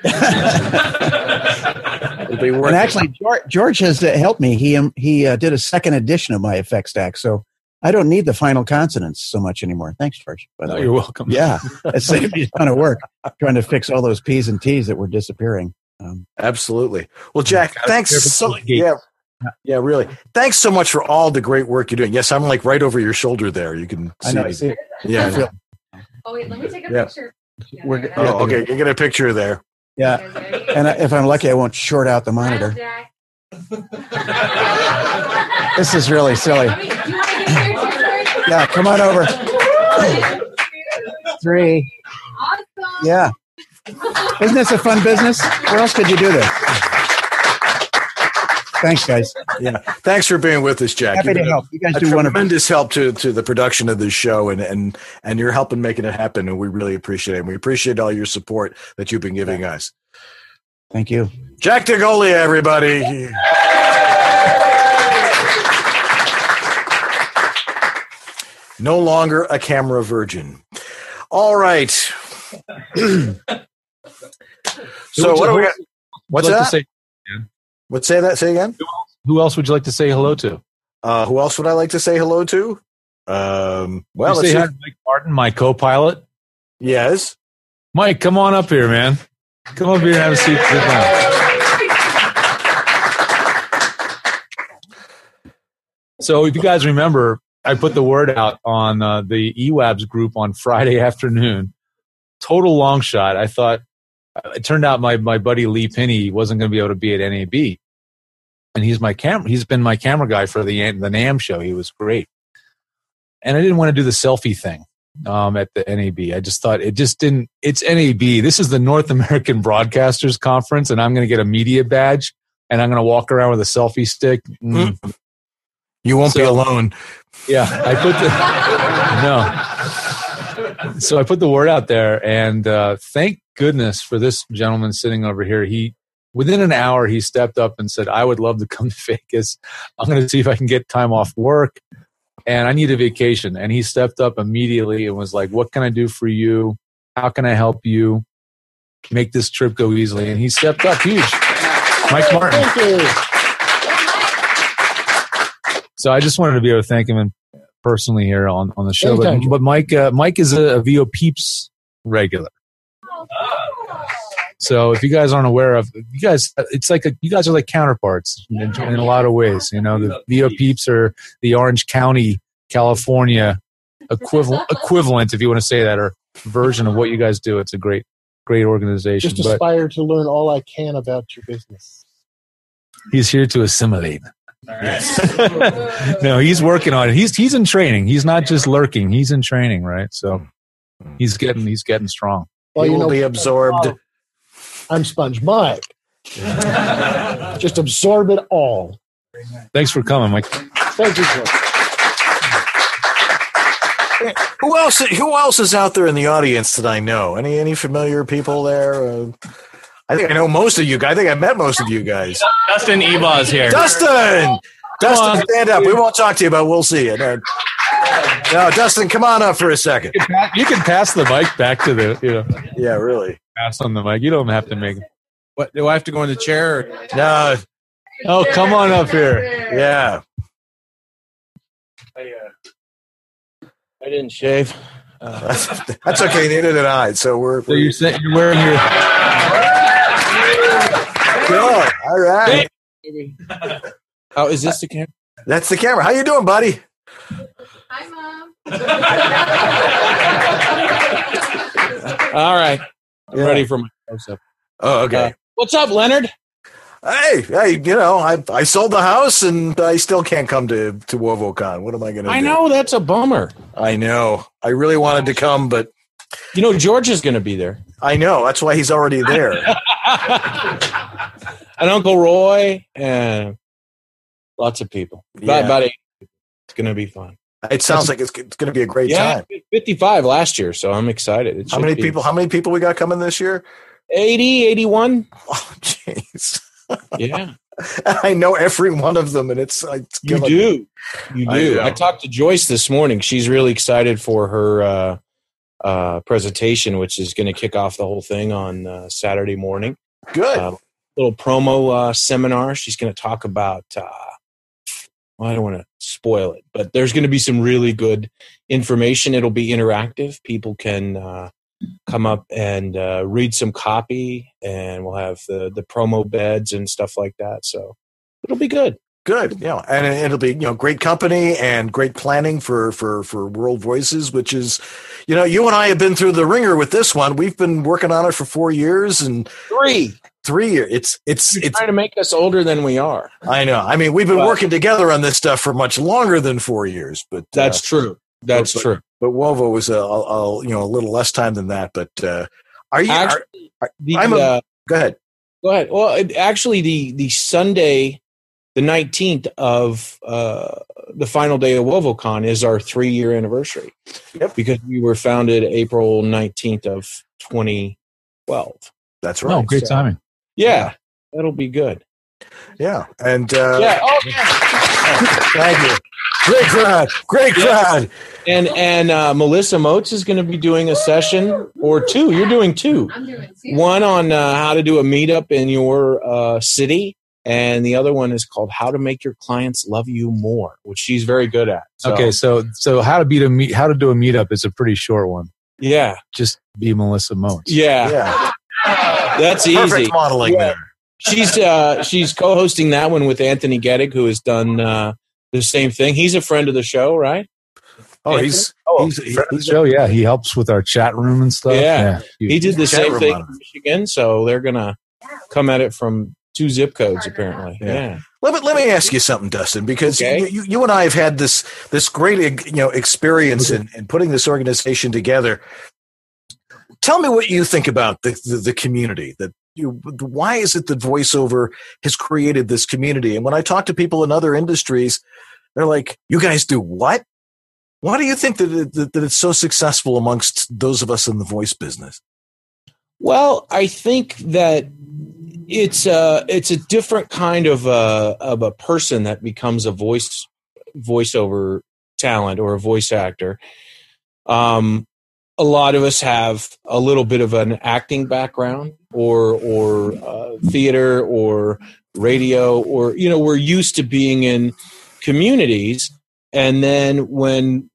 It'll be worth and actually, George, George has uh, helped me. He um, he uh, did a second edition of my effect stack, so I don't need the final consonants so much anymore. Thanks, George. By the Oh, way. you're welcome. Yeah, it saved me a ton of work trying to fix all those P's and T's that were disappearing. Um, Absolutely. Well, Jack, thanks so yeah, yeah, really. Thanks so much for all the great work you're doing. Yes, I'm like right over your shoulder there. You can see. I know. me. I see. Yeah. I feel- Oh wait, let me take a Yeah. picture. We're, Oh, okay. You get a picture there. Yeah, and if I'm lucky, I won't short out the monitor. Jack. This is really silly. Yeah, come on over. Three. Yeah. Isn't this a fun business? Where else could you do this? Thanks, guys. Yeah. Thanks for being with us, Jack. Happy You've to been help. You guys a do wonderful. tremendous help to, to the production of this show, and, and, and you're helping making it happen, and we really appreciate it. And we appreciate all your support that you've been giving us. Thank you. Jack DeGolia, everybody. No longer a camera virgin. All right. So what do we got? What's Would you like that? to say- What say that? Say again. Who else would you like to say hello to? Uh, who else would I like to say hello to? Um, well, You let's say see. hi to Mike Martin, my co-pilot. Yes. Mike, come on up here, man. Come up here and have a seat. Sit down. So if you guys remember, I put the word out on uh, the E W A B S group on Friday afternoon. Total long shot. I thought it turned out my, my buddy Lee Pinney wasn't going to be able to be at N A B. And he's my camera. He's been my camera guy for the the NAMM show. He was great. And I didn't want to do the selfie thing um, at the N A B. I just thought it just didn't. It's N A B. This is the North American Broadcasters Conference, and I'm going to get a media badge, and I'm going to walk around with a selfie stick. Mm. You won't So- be alone. Yeah, I put the no. So I put the word out there, and uh, thank goodness for this gentleman sitting over here. He within an hour he stepped up and said, "I would love to come to Vegas. I'm going to see if I can get time off work, and I need a vacation." And he stepped up immediately and was like, "What can I do for you? How can I help you?" make this trip go easily, and he stepped up huge. Mike Martin. Thank you. So I just wanted to be able to thank him personally here on, on the show. But, Anytime. but Mike, uh, Mike is a, a V O Peeps regular. So if you guys aren't aware of, you guys, it's like a, you guys are like counterparts in, in a lot of ways. You know, the V O Peeps are the Orange County, California equivalent, equivalent, if you want to say that, or version of what you guys do. It's a great, great organization. Just But aspire to learn all I can about your business. he's here to assimilate. Yes. No, he's working on it. He's he's in training. He's not just lurking. He's in training, right? So he's getting he's getting strong. Well, he you will know, be absorbed. I'm Sponge Mike. Just absorb it all. Thanks for coming, Mike. Thank you, sir. Who else? Who else is out there in the audience that I know? Any any familiar people there? Uh, I think I know most of you guys. I think I met most of you guys. Dustin Ebaugh is here. Dustin, Dustin, stand up. We won't talk to you, but we'll see you. No, no, Dustin, come on up for a second. You can, pass, you can pass the mic back to the, you know. Yeah, really. Pass on the mic. You don't have to make it. What, do I have to go in the chair? Or? No. Oh, come on up here. Yeah. I, uh, I didn't shave. Uh, that's, that's okay. Neither did I. So we're. So you're, saying you're wearing your. Good. All right. Oh, is this the camera? That's the camera. How you doing, buddy? Hi, Mom. All right. I'm Yeah. ready for my close-up. Oh, okay. Uh, what's up, Leonard? Hey, hey, you know, I I sold the house and I still can't come to to WovoCon. What am I going to do? I know, that's a bummer. I know. I really wanted to come, but You know, George is going to be there. I know. That's why he's already there. And Uncle Roy and lots of people. About, Yeah. about eight. It's going to be fun. It sounds like it's, it's going to be a great Yeah, time. fifty-five last year, so I'm excited. It How should many be people? How many people we got coming this year? eighty, eighty-one. Oh, jeez. Yeah. I know every one of them, and it's, it's You killing do. me. You I do. know. I, talked to Joyce this morning. She's really excited for her uh, uh, presentation, which is going to kick off the whole thing on uh, Saturday morning. Good. Uh, little promo uh, seminar. She's going to talk about, uh, well, I don't want to spoil it, but there's going to be some really good information. It'll be interactive. People can uh, come up and uh, read some copy, and we'll have the, the promo beds and stuff like that. So it'll be good. Good, yeah, and it'll be, you know, great company and great planning for for for World Voices, which is, you know, you and I have been through the ringer with this one. We've been working on it for four years and Three. three years. It's it's You're it's. trying to make us older than we are. I know. I mean, we've been Well- working together on this stuff for much longer than four years, but uh, That's true. That's but, true. But Wovo was a, a, a you know a little less time than that. But uh, are you? Actually, are, the, I'm a, uh, go ahead. Go ahead. Well, it, actually, the the Sunday, the nineteenth of uh, the final day of WovoCon is our three year anniversary. Yep. Because we were founded April nineteenth of twenty twelve. That's right. Oh, great So- timing. Yeah, that'll be good. Yeah, and uh, Yeah. Oh, yeah. thank you. Great crowd. Great crowd. And and uh, Melissa Moats is going to be doing a session or two. You're doing two. I'm doing two. One on uh, how to do a meetup in your uh, city, and the other one is called "How to Make Your Clients Love You More," which she's very good at. So, Okay, so so how to beat a meet, how to do a meetup is a pretty short one. yeah, Just be Melissa Moats. yeah, Yeah. that's Perfect easy. modeling Yeah. there. She's uh, she's co-hosting that one with Anthony Geddig, who has done uh, the same thing. He's a friend of the show, right? Oh, Anthony? he's Oh, he's, Friend of the he's show, yeah, he helps with our chat room and stuff. Yeah. huge. He did the Chat same room thing on it. in Michigan, so they're gonna come at it from two zip codes, apparently. Yeah. Yeah. Let me, let me ask you something, Dustin, because Okay. you, you, you and I have had this this great you know experience in, in putting this organization together. Tell me what you think about the the, the community. That you, why is it that voiceover has created this community? And when I talk to people in other industries, they're like, "You guys do what? Why do you think that it, that, that it's so successful amongst those of us in the voice business?" Well, I think that it's a it's a different kind of a of a person that becomes a voice voiceover talent or a voice actor. Um, a lot of us have a little bit of an acting background or or uh, theater or radio, or, you know, we're used to being in communities. And then when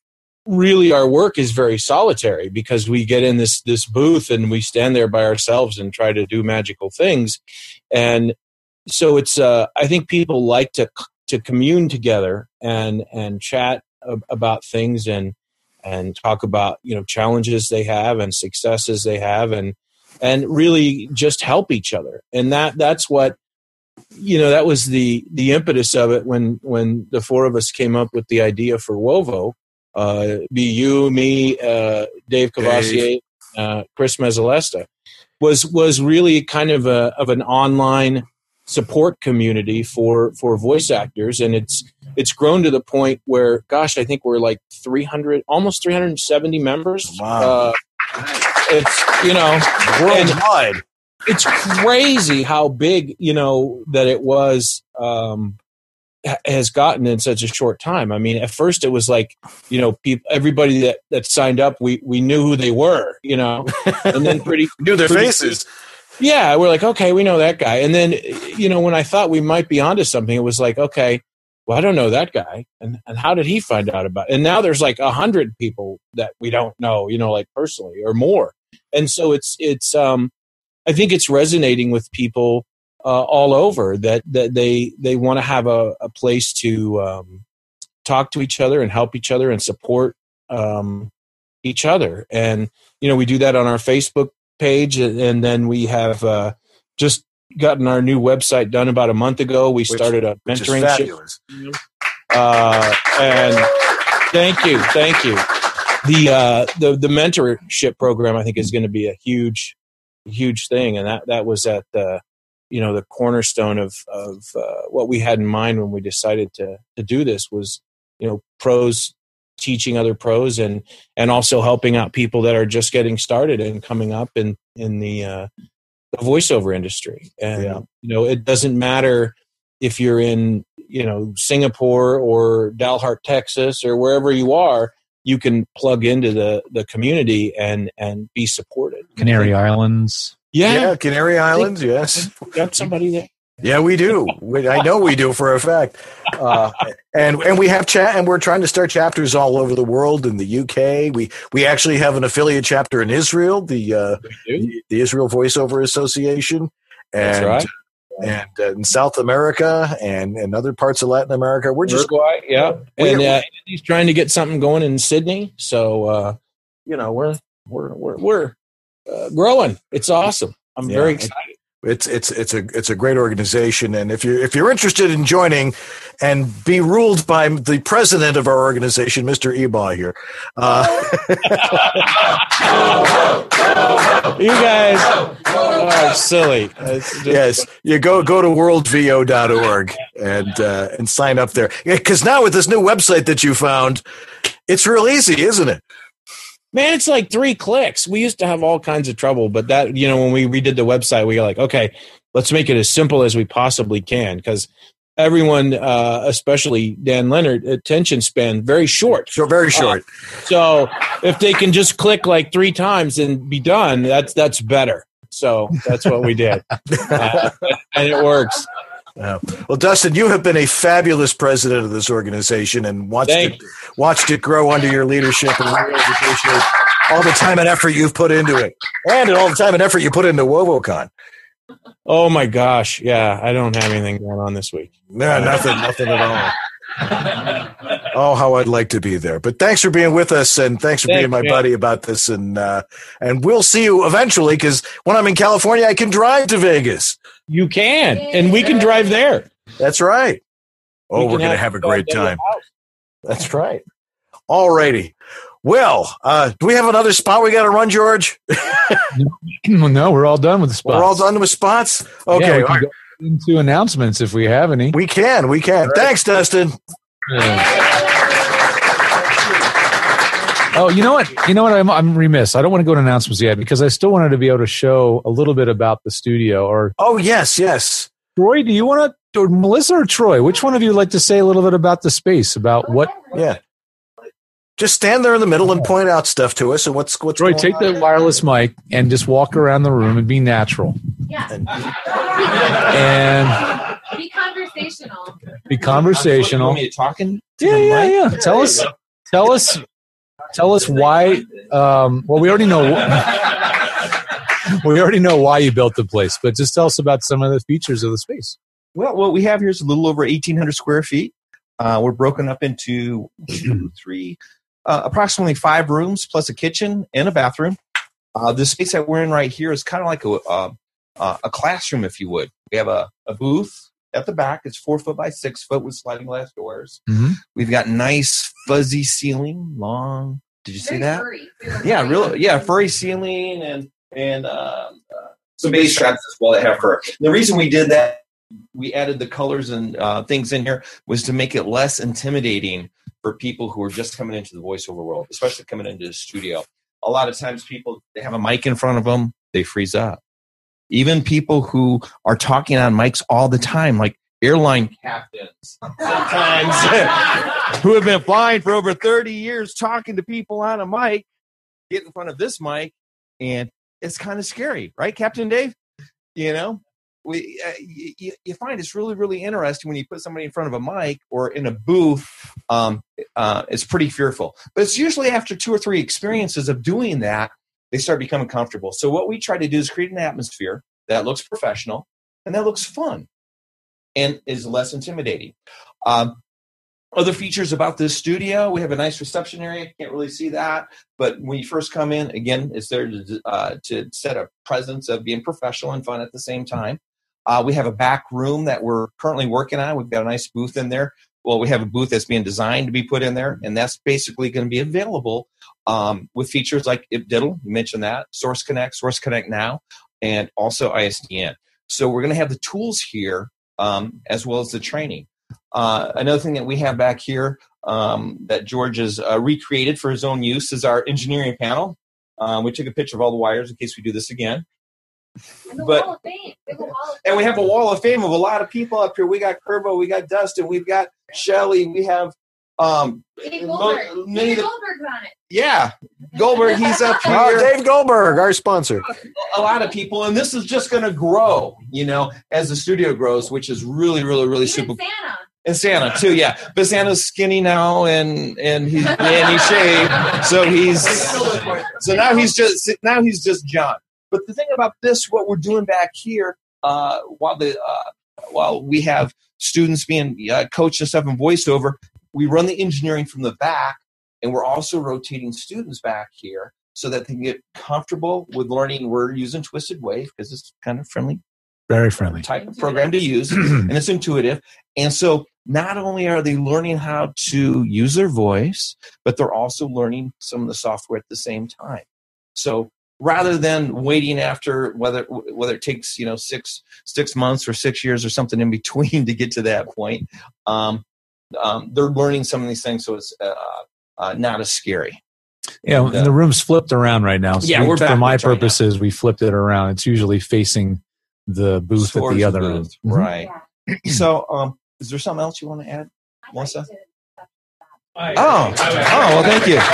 really our work is very solitary, because we get in this this booth and we stand there by ourselves and try to do magical things. And so it's uh, I think people like to to commune together and and chat ab- about things and and talk about, you know, challenges they have and successes they have, and and really just help each other. And that that's what, you know, that was the the impetus of it when when the four of us came up with the idea for Wovo. Uh, be you, me, uh, Dave Cavassier, uh, Chris Mezzalesta, was was really kind of a of an online support community for for voice actors, and it's it's grown to the point where, gosh, I think we're like three hundred, almost three hundred seventy members. Wow. Uh, it's, you know, worldwide. It's crazy how big, you know, that it was, um, ha- has gotten in such a short time. I mean, at first it was like, you know, people, everybody that, that signed up, we, we knew who they were, you know, and then pretty knew their pretty, faces. Yeah. We're like, okay, we know that guy. And then, you know, when I thought we might be onto something, it was like, okay, well, I don't know that guy. And, and how did he find out about it? And now there's like a hundred people that we don't know, you know, like personally or more. And so it's, it's, um, I think it's resonating with people uh, all over that, that they they want to have a, a place to um, talk to each other and help each other and support um, each other. And, you know, we do that on our Facebook page. And then we have uh, just gotten our new website done about a month ago. We Which- started a which is mentoring fabulous. ship. Uh, and thank you. Thank you. The, uh, the, the mentorship program, I think, is going to be a huge huge thing, and that that was at the you know the cornerstone of of uh, what we had in mind when we decided to to do this was, you know, pros teaching other pros, and and also helping out people that are just getting started and coming up in in the uh, the voiceover industry. And Yeah. you know, it doesn't matter if you're in, you know, Singapore or Dalhart, Texas, or wherever you are. You can plug into the, the community and, and be supported. Canary Islands. Yeah. Yeah, Canary Islands, yes. Got somebody there. Yeah, we do. We, I know we do for a fact. Uh, and and we have chat, and we're trying to start chapters all over the world. In the U K, we we actually have an affiliate chapter in Israel, the uh, the, the Israel Voiceover Association, and That's right. and uh, in South America and and other parts of Latin America. We're just Uruguay, yeah. we- And uh, he's trying to get something going in Sydney. So uh, you know, we're we're we're we're uh, growing. It's awesome. I'm Yeah. very excited. It's it's it's a it's a great organization, and if you're if you're interested in joining and be ruled by the president of our organization, Mister Ebaugh here, uh, you guys are silly. It's just- yes, you go go to world v o dot org and uh, and sign up there. Because now with this new website that you found, it's real easy, isn't it? Man, it's like three clicks. We used to have all kinds of trouble, but that, you know, when we redid the website, we were like, okay, let's make it as simple as we possibly can, because everyone, uh, especially Dan Leonard, attention span very short. So very short. Uh, so if they can just click like three times and be done, that's that's better. So that's what we did, uh, and it works. Uh, well, Dustin, you have been a fabulous president of this organization and watched Thank it, watched it grow under your leadership, and we really appreciate all the time and effort you've put into it, and all the time and effort you put into WovoCon. Oh my gosh, yeah, I don't have anything going on this week. No, nothing, nothing at all. Oh, how I'd like to be there! But thanks for being with us, and thanks for Thanks, being my man. buddy about this, and uh, and we'll see you eventually. Because when I'm in California, I can drive to Vegas. You can, and we can drive there. That's right. Oh, We we're can going to have have a it all great day at time. the house. That's right. All righty. Well, uh, do we have another spot we got to run, George? No, we're all done with the spots. We're all done with spots? Yeah, Okay. we all can right. go into announcements if we have any. We can. We can. Thanks, Dustin. Oh, you know what? You know what? I'm, I'm remiss. I don't want to go to announcements yet because I still wanted to be able to show a little bit about the studio. Or Oh, yes, yes. Troy, do you want to, or Melissa or Troy? Which one of you would like to say a little bit about the space? About what? Yeah. Just stand there in the middle and point out stuff to us. And what's what's Troy, going take on? the wireless mic and just walk around the room and be natural. Yeah. And Be conversational. be conversational. Want me to talking? to Yeah, the yeah, mic? yeah. Tell us, tell us, tell us why. Um, well, we already know. We already know why you built the place, but just tell us about some of the features of the space. Well, what we have here is a little over eighteen hundred square feet. Uh, we're broken up into two, three, uh, approximately five rooms plus a kitchen and a bathroom. Uh, the space that we're in right here is kind of like a, uh, uh, a classroom, if you would. We have a, a booth at the back. It's four foot by six foot with sliding glass doors. Mm-hmm. We've got nice fuzzy ceiling, long. Did you see Very that? furry. Yeah, real. Yeah, furry ceiling and and uh, uh, some bass straps as well that have fur. The reason we did that, we added the colors and uh, things in here, was to make it less intimidating for people who are just coming into the voiceover world, especially coming into the studio. A lot of times people, they have a mic in front of them, they freeze up. Even people who are talking on mics all the time, like airline captains, sometimes who have been flying for over thirty years, talking to people on a mic, get in front of this mic, and it's kind of scary, right, Captain Dave? You know, we uh, you, you find it's really, really interesting when you put somebody in front of a mic or in a booth. Um, uh, it's pretty fearful, but it's usually after two or three experiences of doing that, they start becoming comfortable. So what we try to do is create an atmosphere that looks professional and that looks fun and is less intimidating. Um, Other features about this studio, we have a nice reception area. Can't really see that, but when you first come in, again, it's there to, uh, to set a presence of being professional and fun at the same time. Uh, we have a back room that we're currently working on. We've got a nice booth in there. Well, we have a booth that's being designed to be put in there, and that's basically going to be available um, with features like IpDiddle, you mentioned that, Source Connect, Source Connect Now, and also I S D N. So we're going to have the tools here um, as well as the training. Uh, another thing that we have back here um, that George has uh, recreated for his own use is our engineering panel. Um, we took a picture of all the wires in case we do this again. And the But- wall of fame. We have a wall of And we have a wall of fame of a lot of people up here. We got Kerbo, we got Dustin, we've got Shelly, we have um, Dave mo- Goldberg. many Dave of the- Goldberg's on it. yeah, Goldberg, he's up here. Oh, Dave Goldberg, our sponsor. A lot of people, and this is just going to grow, you know, as the studio grows, which is really, really, really super. Even Santa. And Santa too, yeah. But Santa's skinny now, and and he's and he shaved, so he's so now he's just now he's just John. But the thing about this, what we're doing back here, uh, while the uh, while we have students being uh, coached and stuff in voiceover, we run the engineering from the back, and we're also rotating students back here so that they can get comfortable with learning. We're using Twisted Wave because it's kind of friendly. Very friendly. Type of program to use, and it's intuitive. And so not only are they learning how to use their voice, but they're also learning some of the software at the same time. So rather than waiting after whether whether it takes you know six six months or six years or something in between to get to that point, um, um, they're learning some of these things, so it's uh, uh, not as scary. Yeah, And, and the room's flipped around right now. So Yeah, we- we're back for my right now. purposes, we flipped it around. It's usually facing the booth at Towards the other booth, end. right? So, um, is there something else you want to add, Melissa? Oh, oh, well, thank you.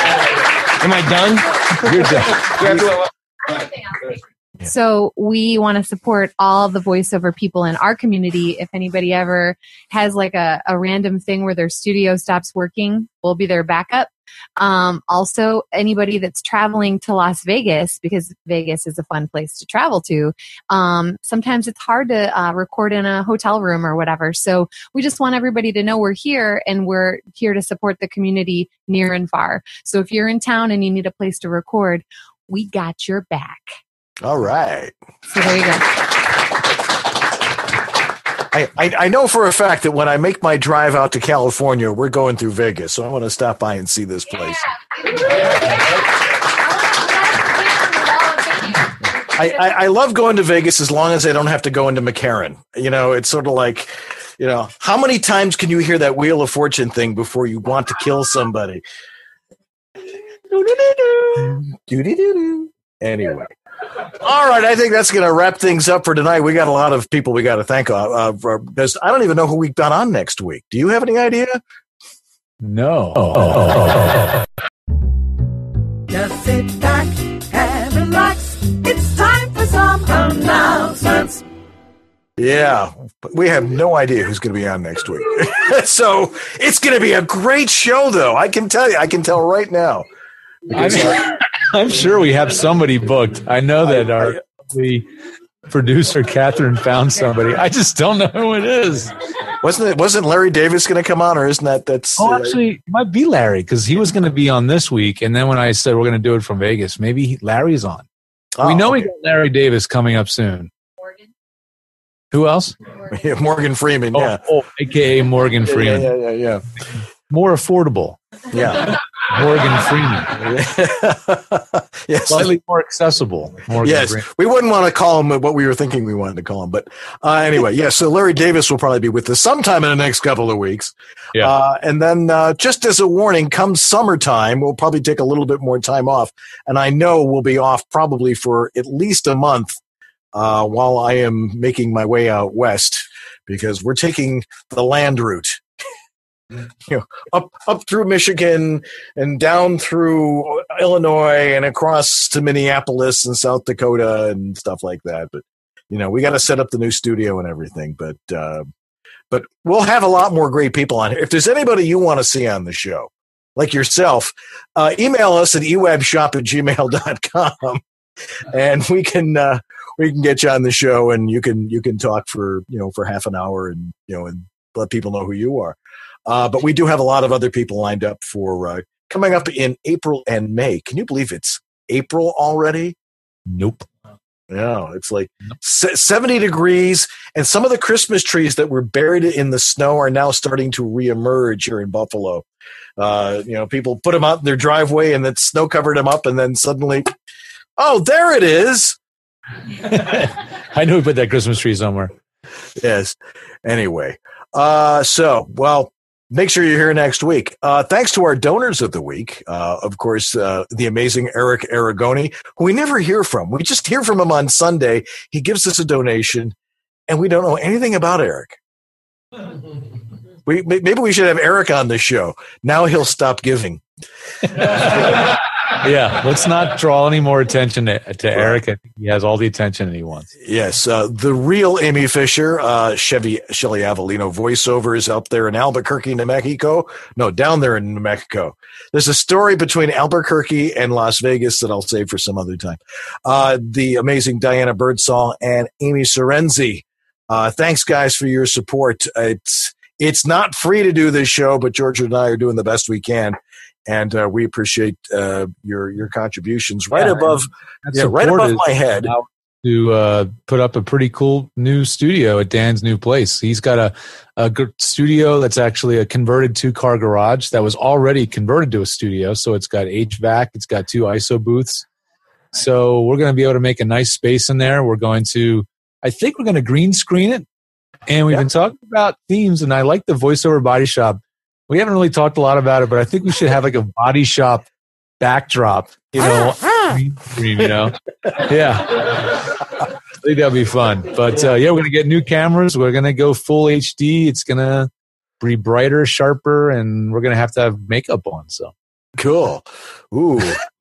Am I done? You're done. Do I have to- So we want to support all the voiceover people in our community. If anybody ever has like a, a random thing where their studio stops working, we'll be their backup. Um, also, anybody that's traveling to Las Vegas, because Vegas is a fun place to travel to, um, sometimes it's hard to uh, record in a hotel room or whatever. So we just want everybody to know we're here and we're here to support the community near and far. So if you're in town and you need a place to record, we got your back. All right. So there you go. I, I, I know for a fact that when I make my drive out to California, we're going through Vegas. So I want to stop by and see this place. I, I, I love going to Vegas as long as I don't have to go into McCarran. You know, it's sort of like, you know, how many times can you hear that Wheel of Fortune thing before you want to kill somebody? Do-do-do-do. Anyway. All right, I think that's going to wrap things up for tonight. We got a lot of people we got to thank. Uh, uh, for, because I don't even know who we've got on next week. Do you have any idea? No. Oh. Just sit back and relax. It's time for some announcements. Yeah, but we have no idea who's going to be on next week. So it's going to be a great show, though. I can tell you. I can tell right now. Because, I'm, I'm sure we have somebody booked. I know that our the producer Catherine found somebody. I just don't know who it is. Wasn't it? Wasn't Larry Davis going to come on, or isn't that? That's. Oh, uh, actually, it might be Larry because he was going to be on this week, and then when I said we're going to do it from Vegas, maybe he, Larry's on. Oh, we know okay. we got Larry Davis coming up soon. Morgan. Who else? Yeah, Morgan Freeman. Oh, Yeah. oh, A K A Morgan Yeah, Freeman. Yeah, yeah, yeah. More affordable. Yeah. Morgan Freeman. Yes. Slightly more accessible. Morgan Yes, Freeman. we wouldn't want to call him what we were thinking we wanted to call him, but uh, anyway, yeah. So Larry Davis will probably be with us sometime in the next couple of weeks. Yeah. Uh, and then, uh, just as a warning, come summertime, we'll probably take a little bit more time off, and I know we'll be off probably for at least a month uh, while I am making my way out west because we're taking the land route. You know, up up through Michigan and down through Illinois and across to Minneapolis and South Dakota and stuff like that. But you know, we got to set up the new studio and everything. But uh, but we'll have a lot more great people on here. If there's anybody you want to see on the show, like yourself, uh, email us at ewebshop at gmail dot com, and we can uh, we can get you on the show, and you can you can talk for you know for half an hour, and you know and let people know who you are. Uh, but we do have a lot of other people lined up for uh, coming up in April and May. Can you believe it's April already? Nope. No, it's like seventy degrees, and some of the Christmas trees that were buried in the snow are now starting to reemerge here in Buffalo. Uh, you know, people put them out in their driveway, and the snow covered them up, and then suddenly, oh, there it is. I knew we put that Christmas tree somewhere. Yes. Anyway, uh, so, well, make sure you're here next week. Uh, thanks to our donors of the week. Uh, of course, uh, the amazing Eric Aragoni, who we never hear from. We just hear from him on Sunday. He gives us a donation, and we don't know anything about Eric. We maybe we should have Eric on the show. Now he'll stop giving. Yeah, let's not draw any more attention to, to Eric. I think he has all the attention that he wants. Yes, uh, the real Amy Fisher, uh, Chevy Shelley Avellino voiceovers up there in Albuquerque, New Mexico. No, down there in New Mexico. There's a story between Albuquerque and Las Vegas that I'll save for some other time. Uh, the amazing Diana Birdsall and Amy Sorenzi. Uh, thanks, guys, for your support. It's it's not free to do this show, but George and I are doing the best we can. And uh, we appreciate uh, your your contributions right Yeah, above, that yeah, right support above is my head. allowed To uh, put up a pretty cool new studio at Dan's new place. He's got a, a good studio that's actually a converted two car garage that was already converted to a studio. So it's got H V A C, it's got two I S O booths. So we're going to be able to make a nice space in there. We're going to, I think we're going to green screen it. And we've Yeah. been talking about themes, and I like the voiceover body shop. We haven't really talked a lot about it, but I think we should have like a body shop backdrop, you know, green screen, you know? Yeah. I think that'll be fun. But uh, yeah, we're going to get new cameras. We're going to go full H D. It's going to be brighter, sharper, and we're going to have to have makeup on. So Cool. Ooh.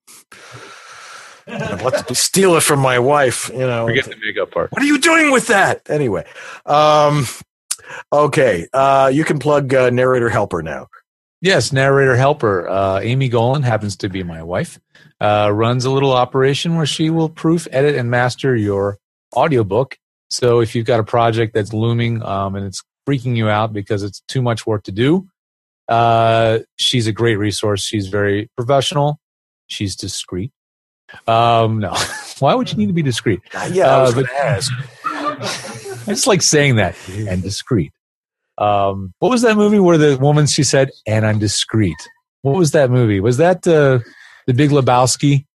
I'd love to steal it from my wife, you know. forget the makeup part. What are you doing with that? Anyway. Um, okay. Uh, you can plug uh, Narrator Helper now. Yes, narrator helper. Uh, Amy Golan happens to be my wife. Uh, runs a little operation where she will proof, edit, and master your audiobook. So if you've got a project that's looming um, and it's freaking you out because it's too much work to do, uh, she's a great resource. She's very professional. She's discreet. Um, no, why would you need to be discreet? Yeah, I was Uh, going but- to ask. I just like saying that and discreet. Um, what was that movie where the woman, she said, and I'm discreet? What was that movie? Was that uh, The Big Lebowski?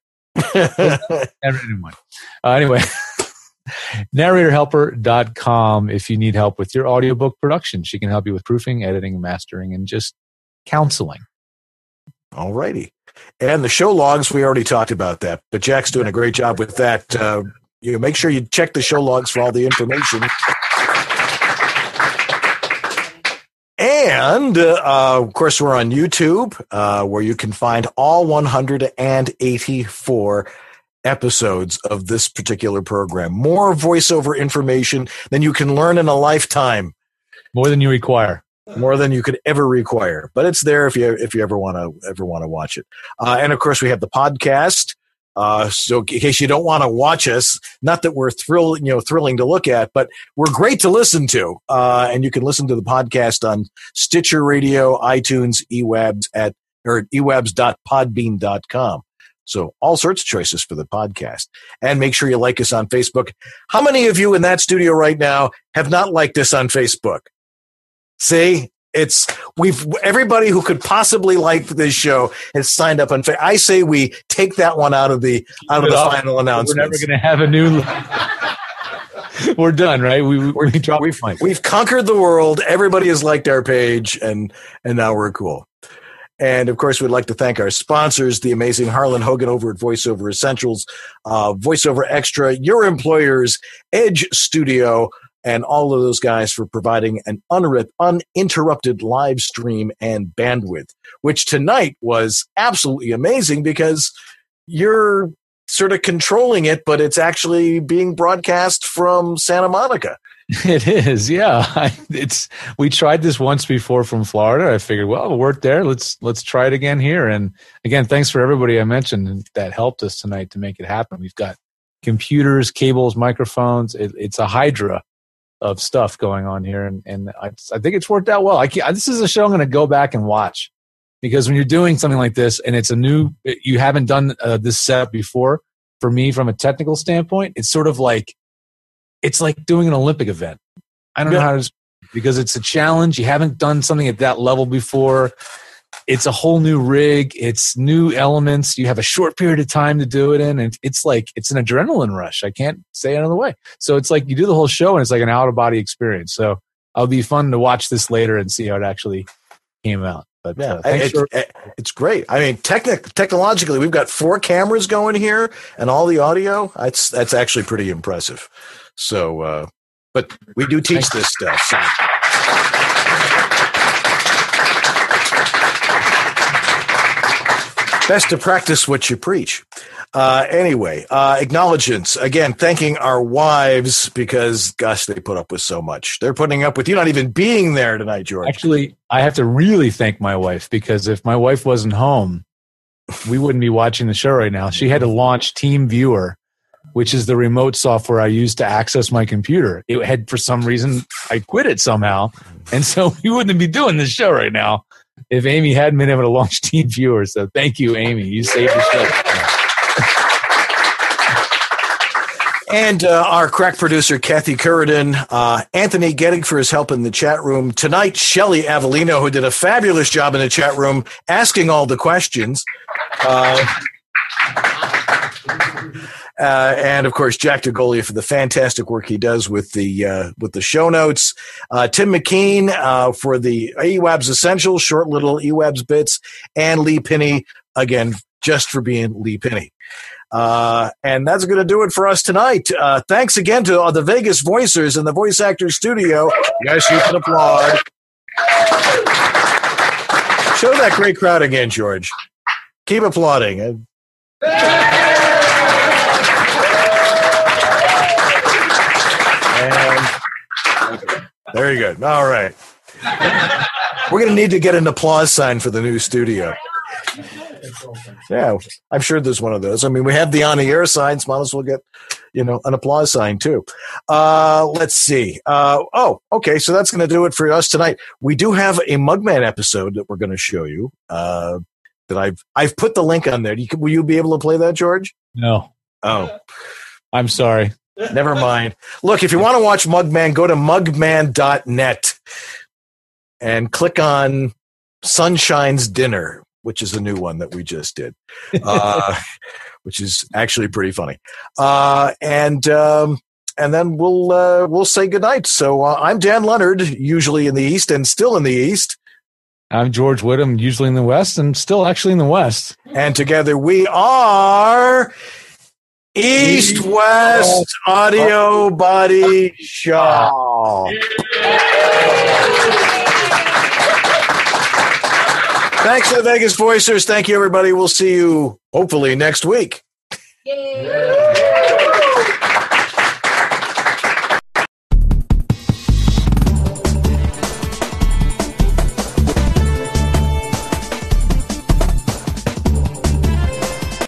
Never mind. Uh, anyway, narrator helper dot com if you need help with your audiobook production. She can help you with proofing, editing, mastering, and just counseling. All righty. And the show logs, we already talked about that, but Jack's doing a great job with that. Uh, you know, make sure you check the show logs for all the information. And, uh, of course, we're on YouTube, uh, where you can find all one hundred eighty-four episodes of this particular program. More voiceover information than you can learn in a lifetime. More than you require. More than you could ever require. But it's there if you if you ever want to ever want to watch it. Uh, and, of course, we have the podcast. Uh, so in case you don't want to watch us, not that we're thrill, you know, thrilling to look at, but we're great to listen to. Uh, and you can listen to the podcast on Stitcher Radio, iTunes, eWebs at, or ewebs dot podbean dot com. So all sorts of choices for the podcast. And make sure you like us on Facebook. How many of you in that studio right now have not liked us on Facebook? See? It's we've everybody who could possibly like this show has signed up on Facebook. I say we take that one out of the out of the final announcement. We're never going to have a new. We're done, right? We we drop, we've we've conquered the world. Everybody has liked our page, and and now we're cool. And of course, we'd like to thank our sponsors, the amazing Harlan Hogan over at VoiceOver Essentials, uh, VoiceOver Extra, your employers, Edge Studio, and all of those guys for providing an unrip, uninterrupted live stream and bandwidth, which tonight was absolutely amazing because you're sort of controlling it, but it's actually being broadcast from Santa Monica. It is, yeah. It's we tried this once before from Florida. I figured, well, it worked there. Let's let's try it again here. And again, thanks for everybody I mentioned that helped us tonight to make it happen. We've got computers, cables, microphones. It, it's a hydra of stuff going on here, and, and I, I think it's worked out well. I can't, this is a show I'm going to go back and watch because when you're doing something like this and it's a new, you haven't done uh, this setup before. For me, from a technical standpoint, it's sort of like it's like doing an Olympic event. I don't yeah. know how to because it's a challenge. You haven't done something at that level before. It's a whole new rig. It's new elements. You have a short period of time to do it in. And it's like, it's an adrenaline rush. I can't say it another way. So it's like you do the whole show and it's like an out of body experience. So it'll be fun to watch this later and see how it actually came out. But yeah, uh, thanks it, for- it, it's great. I mean, technic- technologically, we've got four cameras going here and all the audio. That's, that's actually pretty impressive. So, uh, but we do teach this stuff. So. Best to practice what you preach. Uh, anyway, uh, acknowledgements. Again, thanking our wives because, gosh, they put up with so much. They're putting up with you not even being there tonight, George. Actually, I have to really thank my wife because if my wife wasn't home, we wouldn't be watching the show right now. She had to launch Team Viewer, which is the remote software I use to access my computer. It had, for some reason, I quit it somehow. And so we wouldn't be doing this show right now if Amy hadn't been able to launch Team Viewer. So thank you, Amy. You saved the show. And uh, our crack producer, Kathy Curridon, uh, Anthony Gettig for his help in the chat room. Tonight, Shelly Avellino, who did a fabulous job in the chat room, asking all the questions. Uh, uh, and, of course, Jack DeGolia for the fantastic work he does with the uh, with the show notes. Uh, Tim McKean uh, for the eWebs Essentials, short little eWebs bits. And Lee Pinney, again, just for being Lee Pinney. Uh, and that's going to do it for us tonight. Uh, thanks again to uh, the Vegas Voicers and the Voice Actors Studio. Yes, you can applaud. Show that great crowd again, George. Keep applauding. And very good. All right. We're going to need to get an applause sign for the new studio. Yeah, I'm sure there's one of those. I mean, we have the on-the-air signs. Might as well get, you know, an applause sign too. Uh, let's see. Uh, oh, okay. So that's going to do it for us tonight. We do have a Mugman episode that we're going to show you. Uh, that I've I've put the link on there. You, will you be able to play that, George? No. Oh, I'm sorry. Never mind. Look, if you want to watch Mugman, go to mugman dot net and click on Sunshine's Dinner, which is a new one that we just did, uh, which is actually pretty funny. Uh, and um, and then we'll uh, we'll say goodnight. So uh, I'm Dan Leonard, usually in the East and still in the East. I'm George Whittam, usually in the West and still actually in the West. And together we are East West Audio Body Shop. Thanks to the Vegas Voicers. Thank you, everybody. We'll see you hopefully next week. Yay.